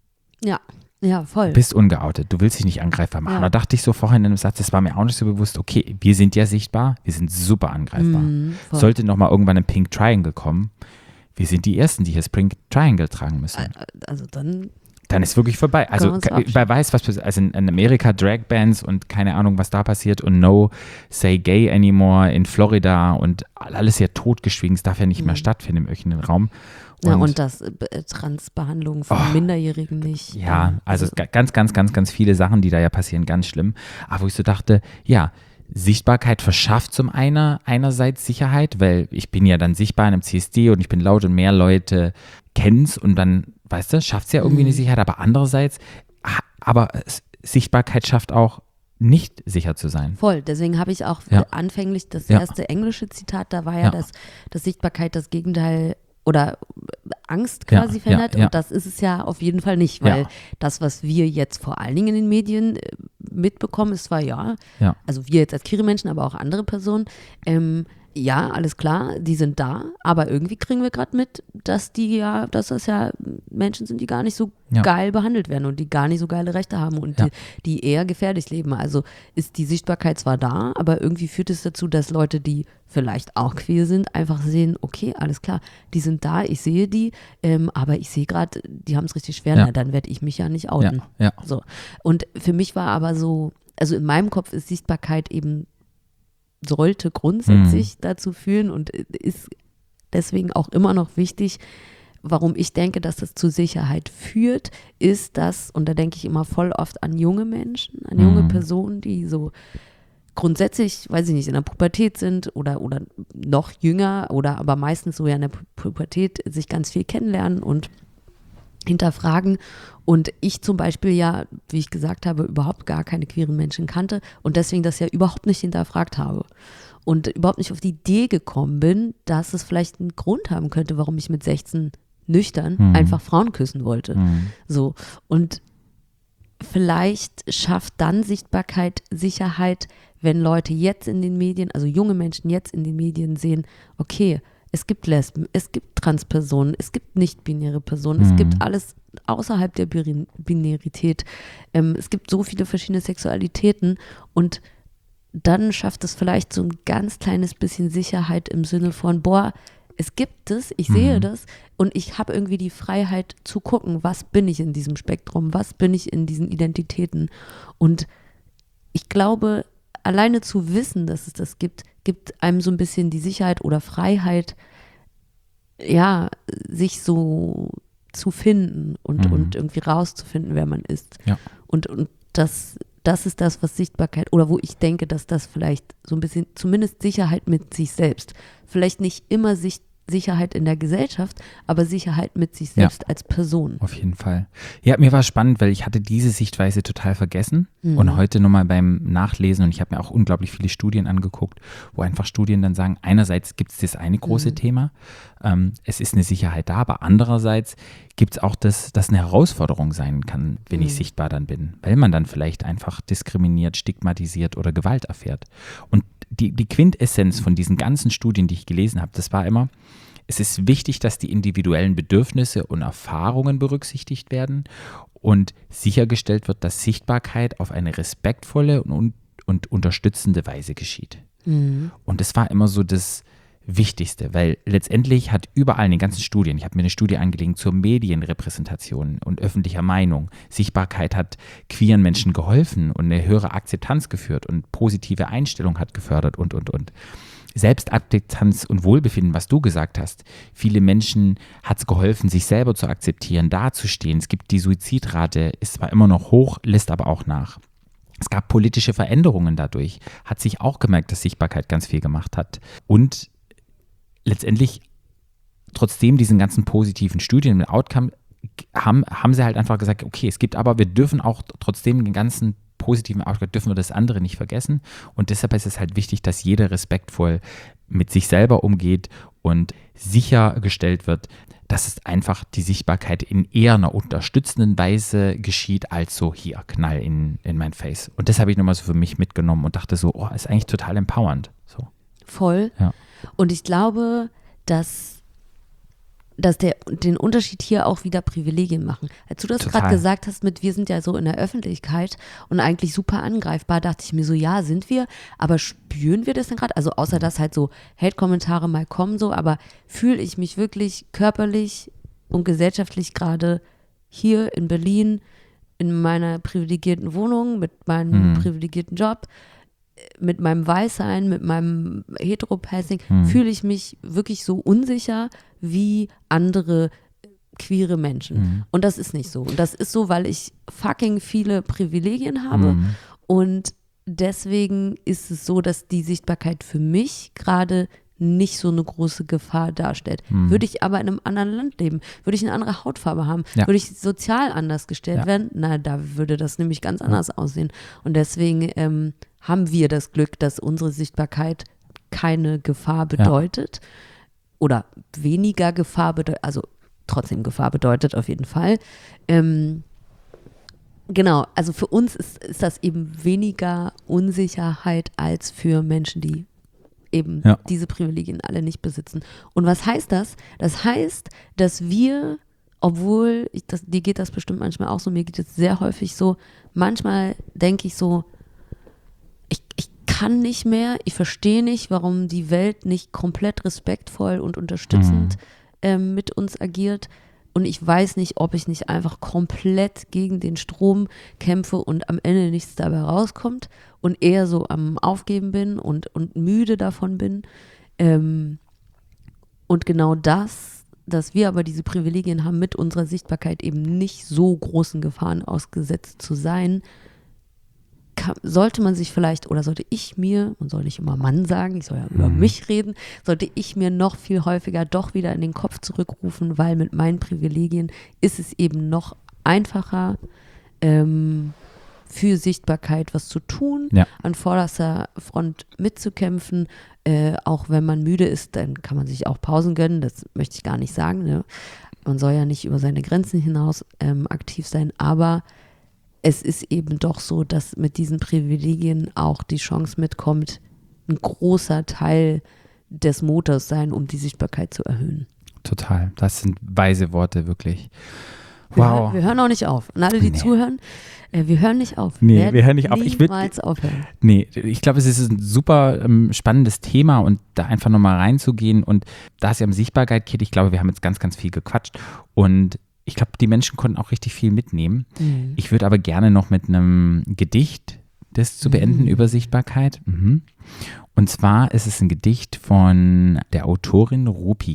Ja, ja, voll. Du bist ungeoutet, du willst dich nicht angreifbar machen. Ja. Da dachte ich so vorhin in einem Satz, das war mir auch nicht so bewusst, okay, wir sind ja sichtbar, wir sind super angreifbar. Mhm, voll. Sollte nochmal irgendwann ein Pink Triangle kommen, wir sind die Ersten, die hier das Pink Triangle tragen müssen. Also dann, Dann ist wirklich vorbei. Also wir uns verabschieden. wer weiß, was passiert. Also in, in Amerika Drag-Bands und keine Ahnung, was da passiert und no say gay anymore in Florida und alles ja totgeschwiegen. Es darf ja nicht mehr stattfinden im öffentlichen Raum. Und, ja, und das äh, Transbehandlung von Oh, Minderjährigen nicht. ja, ähm, also ga- ganz, ganz, ganz, ganz viele Sachen, die da ja passieren, ganz schlimm. Aber wo ich so dachte, ja, Sichtbarkeit verschafft zum einen einerseits Sicherheit, weil ich bin ja dann sichtbar in einem C S D und ich bin laut und mehr Leute kennen es und dann, weißt du, schafft es ja irgendwie Mhm. eine Sicherheit, aber andererseits, ha- aber es- Sichtbarkeit schafft auch nicht sicher zu sein. Voll, deswegen habe ich auch Ja. anfänglich das Ja. erste englische Zitat, da war ja, Ja. dass, dass Sichtbarkeit das Gegenteil oder Angst Ja, quasi ja, verändert ja. und das ist es ja auf jeden Fall nicht, weil Ja. das, was wir jetzt vor allen Dingen in den Medien äh, mitbekommen, ist zwar ja, Ja. also wir jetzt als Queere-Menschen, aber auch andere Personen, ähm, ja, alles klar, die sind da, aber irgendwie kriegen wir gerade mit, dass die ja, dass das ja Menschen sind, die gar nicht so Ja. geil behandelt werden und die gar nicht so geile Rechte haben und Ja. die, die eher gefährlich leben. Also ist die Sichtbarkeit zwar da, aber irgendwie führt es dazu, dass Leute, die vielleicht auch queer sind, einfach sehen, okay, alles klar, die sind da, ich sehe die, ähm, aber ich sehe gerade, die haben es richtig schwer, Ja. na, dann werde ich mich ja nicht Ja, outen. ja. So. Und für mich war aber so, also in meinem Kopf ist Sichtbarkeit eben, sollte grundsätzlich dazu führen und ist deswegen auch immer noch wichtig, warum ich denke, dass das zu Sicherheit führt, ist das, und da denke ich immer voll oft an junge Menschen, an junge Mhm. Personen, die so grundsätzlich, weiß ich nicht, in der Pubertät sind oder, oder noch jünger oder aber meistens so ja in der Pu- Pubertät sich ganz viel kennenlernen und hinterfragen. Und ich zum Beispiel ja, wie ich gesagt habe, überhaupt gar keine queeren Menschen kannte und deswegen das ja überhaupt nicht hinterfragt habe. Und überhaupt nicht auf die Idee gekommen bin, dass es vielleicht einen Grund haben könnte, warum ich mit sechzehn nüchtern Mhm. einfach Frauen küssen wollte. Mhm. So. Und vielleicht schafft dann Sichtbarkeit Sicherheit, wenn Leute jetzt in den Medien, also junge Menschen jetzt in den Medien sehen, okay, es gibt Lesben, es gibt Transpersonen, es gibt nicht-binäre Personen, es Mhm. gibt alles außerhalb der Bin- Binarität. Ähm, es gibt so viele verschiedene Sexualitäten und dann schafft es vielleicht so ein ganz kleines bisschen Sicherheit im Sinne von, boah, es gibt es, ich sehe Mhm. das und ich habe irgendwie die Freiheit zu gucken, was bin ich in diesem Spektrum, was bin ich in diesen Identitäten. Und ich glaube, alleine zu wissen, dass es das gibt, gibt einem so ein bisschen die Sicherheit oder Freiheit, ja, sich so zu finden und, Mhm. und irgendwie rauszufinden, wer man ist. Ja. Und, und das, das ist das, was Sichtbarkeit, oder wo ich denke, dass das vielleicht so ein bisschen, zumindest Sicherheit mit sich selbst, vielleicht nicht immer Sicht, Sicherheit in der Gesellschaft, aber Sicherheit mit sich Ja. selbst als Person. Auf jeden Fall. Ja, mir war es spannend, weil ich hatte diese Sichtweise total vergessen Mhm. und heute nochmal beim Nachlesen und ich habe mir auch unglaublich viele Studien angeguckt, wo einfach Studien dann sagen, einerseits gibt es das eine große Mhm. Thema, ähm, es ist eine Sicherheit da, aber andererseits gibt es auch das, dass eine Herausforderung sein kann, wenn Mhm. ich sichtbar dann bin, weil man dann vielleicht einfach diskriminiert, stigmatisiert oder Gewalt erfährt. Und die, die Quintessenz von diesen ganzen Studien, die ich gelesen habe, das war immer, es ist wichtig, dass die individuellen Bedürfnisse und Erfahrungen berücksichtigt werden und sichergestellt wird, dass Sichtbarkeit auf eine respektvolle und, und unterstützende Weise geschieht. Mhm. Und das war immer so das Wichtigste, weil letztendlich hat überall in den ganzen Studien, ich habe mir eine Studie angelegt zur Medienrepräsentation und öffentlicher Meinung, Sichtbarkeit hat queeren Menschen geholfen und eine höhere Akzeptanz geführt und positive Einstellung hat gefördert und, und, und. Selbstakzeptanz und Wohlbefinden, was du gesagt hast. Viele Menschen hat es geholfen, sich selber zu akzeptieren, dazustehen. Es gibt die Suizidrate, ist zwar immer noch hoch, lässt aber auch nach. Es gab politische Veränderungen dadurch, hat sich auch gemerkt, dass Sichtbarkeit ganz viel gemacht hat. Und letztendlich, trotzdem diesen ganzen positiven Studien und Outcome, haben, haben sie halt einfach gesagt, okay, es gibt aber, wir dürfen auch trotzdem den ganzen positiven Outcome, dürfen wir das andere nicht vergessen. Und deshalb ist es halt wichtig, dass jeder respektvoll mit sich selber umgeht und sichergestellt wird, dass es einfach die Sichtbarkeit in eher einer unterstützenden Weise geschieht, als so hier, Knall in, in mein Face. Und das habe ich nochmal so für mich mitgenommen und dachte so, oh, ist eigentlich total empowernd. So. Voll. Ja. Und ich glaube, dass dass der, den Unterschied hier auch wieder Privilegien machen. Als du das Total. gerade gesagt hast mit, wir sind ja so in der Öffentlichkeit und eigentlich super angreifbar, dachte ich mir so, ja, sind wir, aber spüren wir das denn gerade? Also außer dass halt so Hate-Kommentare mal kommen so, aber fühle ich mich wirklich körperlich und gesellschaftlich gerade hier in Berlin in meiner privilegierten Wohnung, mit meinem Mhm. privilegierten Job, mit meinem Weißsein, mit meinem Heteropassing, Mhm. fühle ich mich wirklich so unsicher wie andere queere Menschen. Mhm. Und das ist nicht so. Und das ist so, weil ich fucking viele Privilegien habe. Mhm. Und deswegen ist es so, dass die Sichtbarkeit für mich gerade nicht so eine große Gefahr darstellt. Mhm. Würde ich aber in einem anderen Land leben, würde ich eine andere Hautfarbe haben, Ja. würde ich sozial anders gestellt Ja. werden, na, da würde das nämlich ganz anders aussehen. Und deswegen ähm, haben wir das Glück, dass unsere Sichtbarkeit keine Gefahr bedeutet oder weniger Gefahr bedeutet, also trotzdem Gefahr bedeutet auf jeden Fall. Ähm, genau, also für uns ist, ist das eben weniger Unsicherheit als für Menschen, die eben Ja. diese Privilegien alle nicht besitzen. Und was heißt das? Das heißt, dass wir, obwohl, ich, das, dir geht das bestimmt manchmal auch so, mir geht es sehr häufig so, manchmal denke ich so, ich, ich kann nicht mehr, ich verstehe nicht, warum die Welt nicht komplett respektvoll und unterstützend ähm, mit uns agiert. Und ich weiß nicht, ob ich nicht einfach komplett gegen den Strom kämpfe und am Ende nichts dabei rauskommt und eher so am Aufgeben bin und, und müde davon bin. Ähm, und genau das, dass wir aber diese Privilegien haben, mit unserer Sichtbarkeit eben nicht so großen Gefahren ausgesetzt zu sein, kann, sollte man sich vielleicht, oder sollte ich mir, man soll nicht immer Mann sagen, ich soll ja über Mhm. mich reden, sollte ich mir noch viel häufiger doch wieder in den Kopf zurückrufen, weil mit meinen Privilegien ist es eben noch einfacher, ähm, für Sichtbarkeit was zu tun, Ja. an vorderster Front mitzukämpfen. Äh, auch wenn man müde ist, dann kann man sich auch Pausen gönnen, das möchte ich gar nicht sagen. Ne? Man soll ja nicht über seine Grenzen hinaus ähm, aktiv sein, aber es ist eben doch so, dass mit diesen Privilegien auch die Chance mitkommt, ein großer Teil des Motors sein, um die Sichtbarkeit zu erhöhen. Total. Das sind weise Worte, wirklich. Wir, Wow. hören, wir hören auch nicht auf. Und alle, die Nee. zuhören, äh, wir hören nicht auf. Nee, werden wir hören nicht auf. Ich würd- niemals aufhören. Nee, ich glaube, es ist ein super ähm, spannendes Thema und da einfach nochmal reinzugehen und da es ja um Sichtbarkeit geht, ich glaube, wir haben jetzt ganz, ganz viel gequatscht und ich glaube, die Menschen konnten auch richtig viel mitnehmen. Mhm. Ich würde aber gerne noch mit einem Gedicht das zu beenden Mhm. über Sichtbarkeit. Mhm. Und zwar ist es ein Gedicht von der Autorin Rupi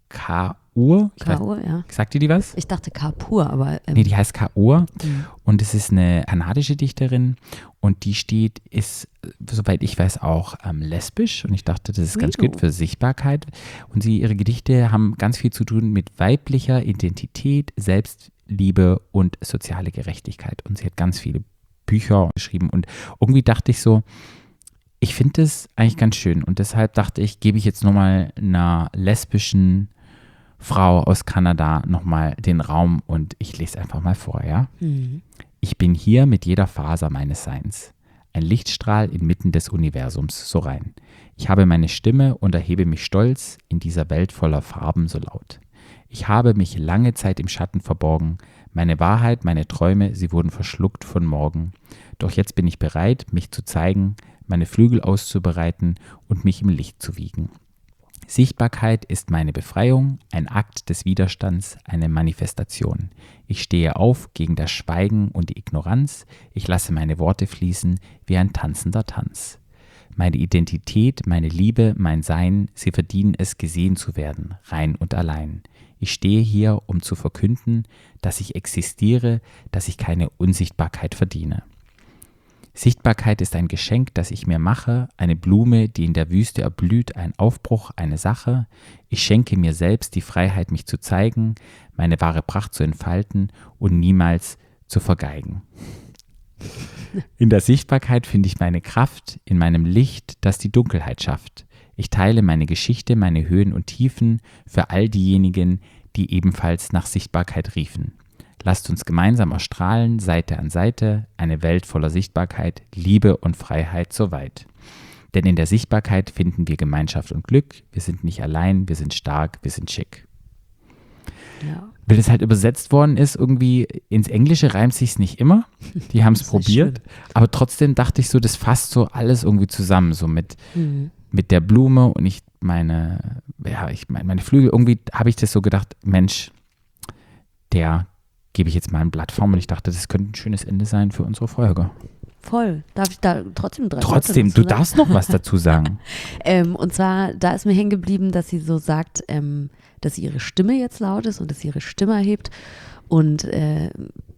Kaur. Ich weiß- Kaur, ja. Sagt ihr die was? Ich dachte Kapur, aber ähm, Nee, die heißt Kaur. Mhm. Und es ist eine kanadische Dichterin und die steht, ist, soweit ich weiß, auch ähm, lesbisch und ich dachte, das ist ganz Ui. gut für Sichtbarkeit. Und sie, ihre Gedichte haben ganz viel zu tun mit weiblicher Identität, Selbstliebe und soziale Gerechtigkeit. Und sie hat ganz viele Bücher geschrieben und irgendwie dachte ich so, ich finde das eigentlich ganz schön und deshalb dachte ich, gebe ich jetzt nochmal einer lesbischen Frau aus Kanada nochmal den Raum und ich lese einfach mal vor, ja? Mhm. Ich bin hier mit jeder Faser meines Seins, ein Lichtstrahl inmitten des Universums so rein. Ich habe meine Stimme und erhebe mich stolz in dieser Welt voller Farben so laut. Ich habe mich lange Zeit im Schatten verborgen, meine Wahrheit, meine Träume, sie wurden verschluckt von morgen. Doch jetzt bin ich bereit, mich zu zeigen, meine Flügel auszubereiten und mich im Licht zu wiegen. Sichtbarkeit ist meine Befreiung, ein Akt des Widerstands, eine Manifestation. Ich stehe auf gegen das Schweigen und die Ignoranz, ich lasse meine Worte fließen wie ein tanzender Tanz. Meine Identität, meine Liebe, mein Sein, sie verdienen es, gesehen zu werden, rein und allein. Ich stehe hier, um zu verkünden, dass ich existiere, dass ich keine Unsichtbarkeit verdiene. Sichtbarkeit ist ein Geschenk, das ich mir mache, eine Blume, die in der Wüste erblüht, ein Aufbruch, eine Sache. Ich schenke mir selbst die Freiheit, mich zu zeigen, meine wahre Pracht zu entfalten und niemals zu vergeigen. In der Sichtbarkeit finde ich meine Kraft, in meinem Licht, das die Dunkelheit schafft. Ich teile meine Geschichte, meine Höhen und Tiefen für all diejenigen, die ebenfalls nach Sichtbarkeit riefen. Lasst uns gemeinsam erstrahlen, Seite an Seite, eine Welt voller Sichtbarkeit, Liebe und Freiheit so weit. Denn in der Sichtbarkeit finden wir Gemeinschaft und Glück. Wir sind nicht allein, wir sind stark, wir sind schick. Ja. wenn es halt übersetzt worden ist, irgendwie ins Englische reimt sich's nicht immer. Die haben es Das ist probiert. Aber trotzdem dachte ich so, das fasst so alles irgendwie zusammen. So mit, Mhm. mit der Blume und ich meine, ja, ich meine, meine Flügel. Irgendwie habe ich das so gedacht, Mensch, der gebe ich jetzt mal eine Plattform und ich dachte, das könnte ein schönes Ende sein für unsere Folge. Voll. Darf ich da trotzdem drei Trotzdem, Worte du dazu sagen? darfst noch was dazu sagen. Ähm, und zwar, da ist mir hängen geblieben, dass sie so sagt, ähm, dass sie ihre Stimme jetzt laut ist und dass sie ihre Stimme erhebt. Und äh,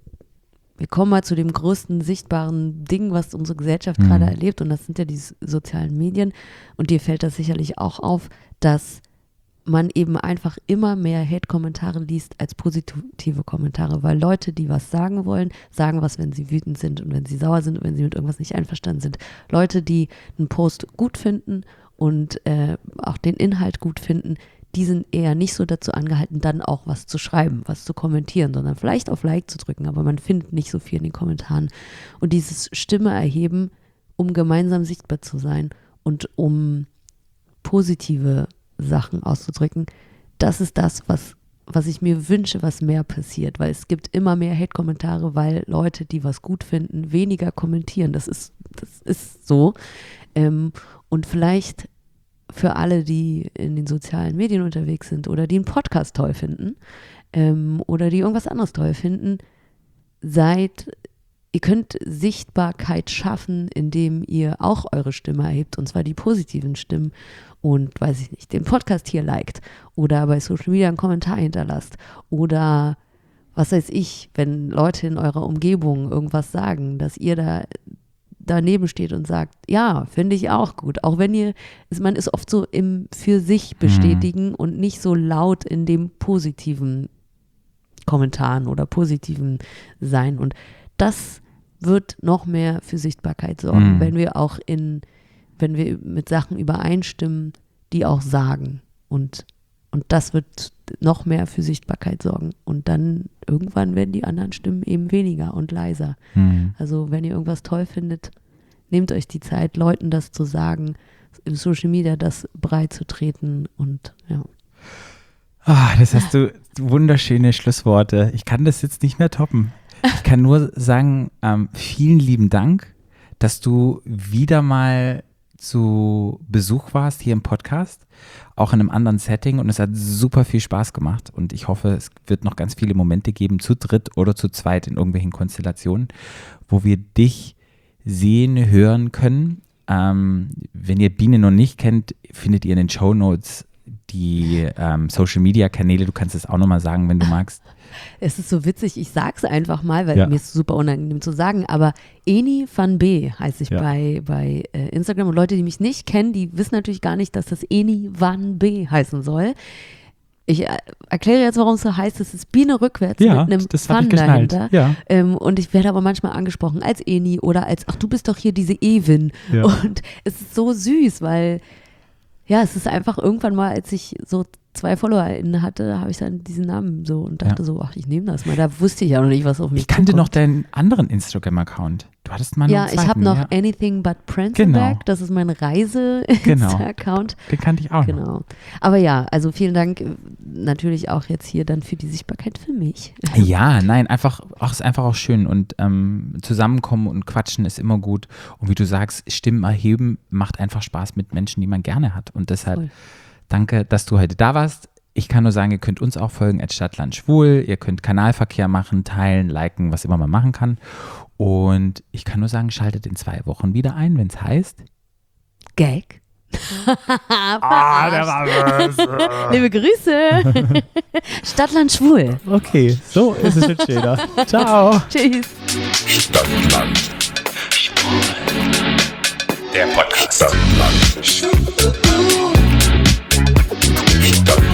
wir kommen mal zu dem größten sichtbaren Ding, was unsere Gesellschaft Mhm. gerade erlebt. Und das sind ja die s- sozialen Medien. Und dir fällt das sicherlich auch auf, dass man eben einfach immer mehr Hate-Kommentare liest als positive Kommentare, weil Leute, die was sagen wollen, sagen was, wenn sie wütend sind und wenn sie sauer sind und wenn sie mit irgendwas nicht einverstanden sind. Leute, die einen Post gut finden und äh, auch den Inhalt gut finden, die sind eher nicht so dazu angehalten, dann auch was zu schreiben, was zu kommentieren, sondern vielleicht auf Like zu drücken, aber man findet nicht so viel in den Kommentaren. Und dieses Stimme erheben, um gemeinsam sichtbar zu sein und um positive Sachen auszudrücken, das ist das, was, was ich mir wünsche, was mehr passiert, weil es gibt immer mehr Hate-Kommentare, weil Leute, die was gut finden, weniger kommentieren. Das ist, das ist so. Ähm, und vielleicht für alle, die in den sozialen Medien unterwegs sind oder die einen Podcast toll finden ähm, oder die irgendwas anderes toll finden, seid, ihr könnt Sichtbarkeit schaffen, indem ihr auch eure Stimme erhebt, und zwar die positiven Stimmen und, weiß ich nicht, den Podcast hier liked oder bei Social Media einen Kommentar hinterlasst oder was weiß ich, wenn Leute in eurer Umgebung irgendwas sagen, dass ihr da daneben steht und sagt, ja, finde ich auch gut. Auch wenn ihr, man ist oft so im für sich bestätigen und nicht so laut in dem positiven Kommentaren oder positiven sein. Und das wird noch mehr für Sichtbarkeit sorgen, Mhm. wenn wir auch in, wenn wir mit Sachen übereinstimmen, die auch sagen. Und, und das wird noch mehr für Sichtbarkeit sorgen. Und dann irgendwann werden die anderen Stimmen eben weniger und leiser. Mhm. Also wenn ihr irgendwas toll findet, nehmt euch die Zeit, Leuten das zu sagen, im Social Media das breit zu treten und ja. Ah, das hast du wunderschöne Schlussworte. Ich kann das jetzt nicht mehr toppen. Ich kann nur sagen, ähm, vielen lieben Dank, dass du wieder mal zu Besuch warst hier im Podcast, auch in einem anderen Setting, und es hat super viel Spaß gemacht und ich hoffe, es wird noch ganz viele Momente geben, zu dritt oder zu zweit in irgendwelchen Konstellationen, wo wir dich sehen, hören können. Ähm, wenn ihr Biene noch nicht kennt, findet ihr in den Shownotes die ähm, Social-Media-Kanäle. Du kannst es auch nochmal sagen, wenn du magst. Es ist so witzig, ich sag's einfach mal, weil Ja. mir ist super unangenehm zu sagen, aber Eni van B heiße ich Ja. bei, bei äh, Instagram, und Leute, die mich nicht kennen, die wissen natürlich gar nicht, dass das Eni van B heißen soll. Ich äh, erkläre jetzt, warum es so heißt. Es ist Biene rückwärts Ja, mit einem das hab Fun ich geschnallt. dahinter. Ja. Ähm, und ich werde aber manchmal angesprochen als Eni oder als, ach, du bist doch hier diese Ewin. Ja. Und es ist so süß, weil ja, es ist einfach irgendwann mal, als ich so zwei FollowerInnen hatte, habe ich dann diesen Namen so und dachte Ja. so, ach, ich nehme das mal. Da wusste ich ja noch nicht, was auf mich Ich kannte noch zukommt. deinen anderen Instagram-Account. Du hattest mal noch Ja, einen ich habe zweiten, noch ja. Anything But Pranzenberg. Genau. Das ist mein Genau. Reise-Insta-Account. Den kannte ich auch noch. Genau. Aber ja, also vielen Dank äh, natürlich auch jetzt hier dann für die Sichtbarkeit für mich. Ja, nein, einfach, auch ist einfach auch schön und ähm, zusammenkommen und quatschen ist immer gut. Und wie du sagst, Stimmen erheben macht einfach Spaß mit Menschen, die man gerne hat. Und deshalb Voll. danke, dass du heute da warst. Ich kann nur sagen, ihr könnt uns auch folgen, at Stadtland Schwul. Ihr könnt Kanalverkehr machen, teilen, liken, was immer man machen kann. Und ich kann nur sagen, schaltet in zwei Wochen wieder ein, wenn es heißt. Gag. Ah, der war böse. Liebe Grüße. Stadtland Schwul. Okay, so ist es jetzt schöner. Ciao. Tschüss. Stadtland. Der Podcast. Stadtland. Stadtland.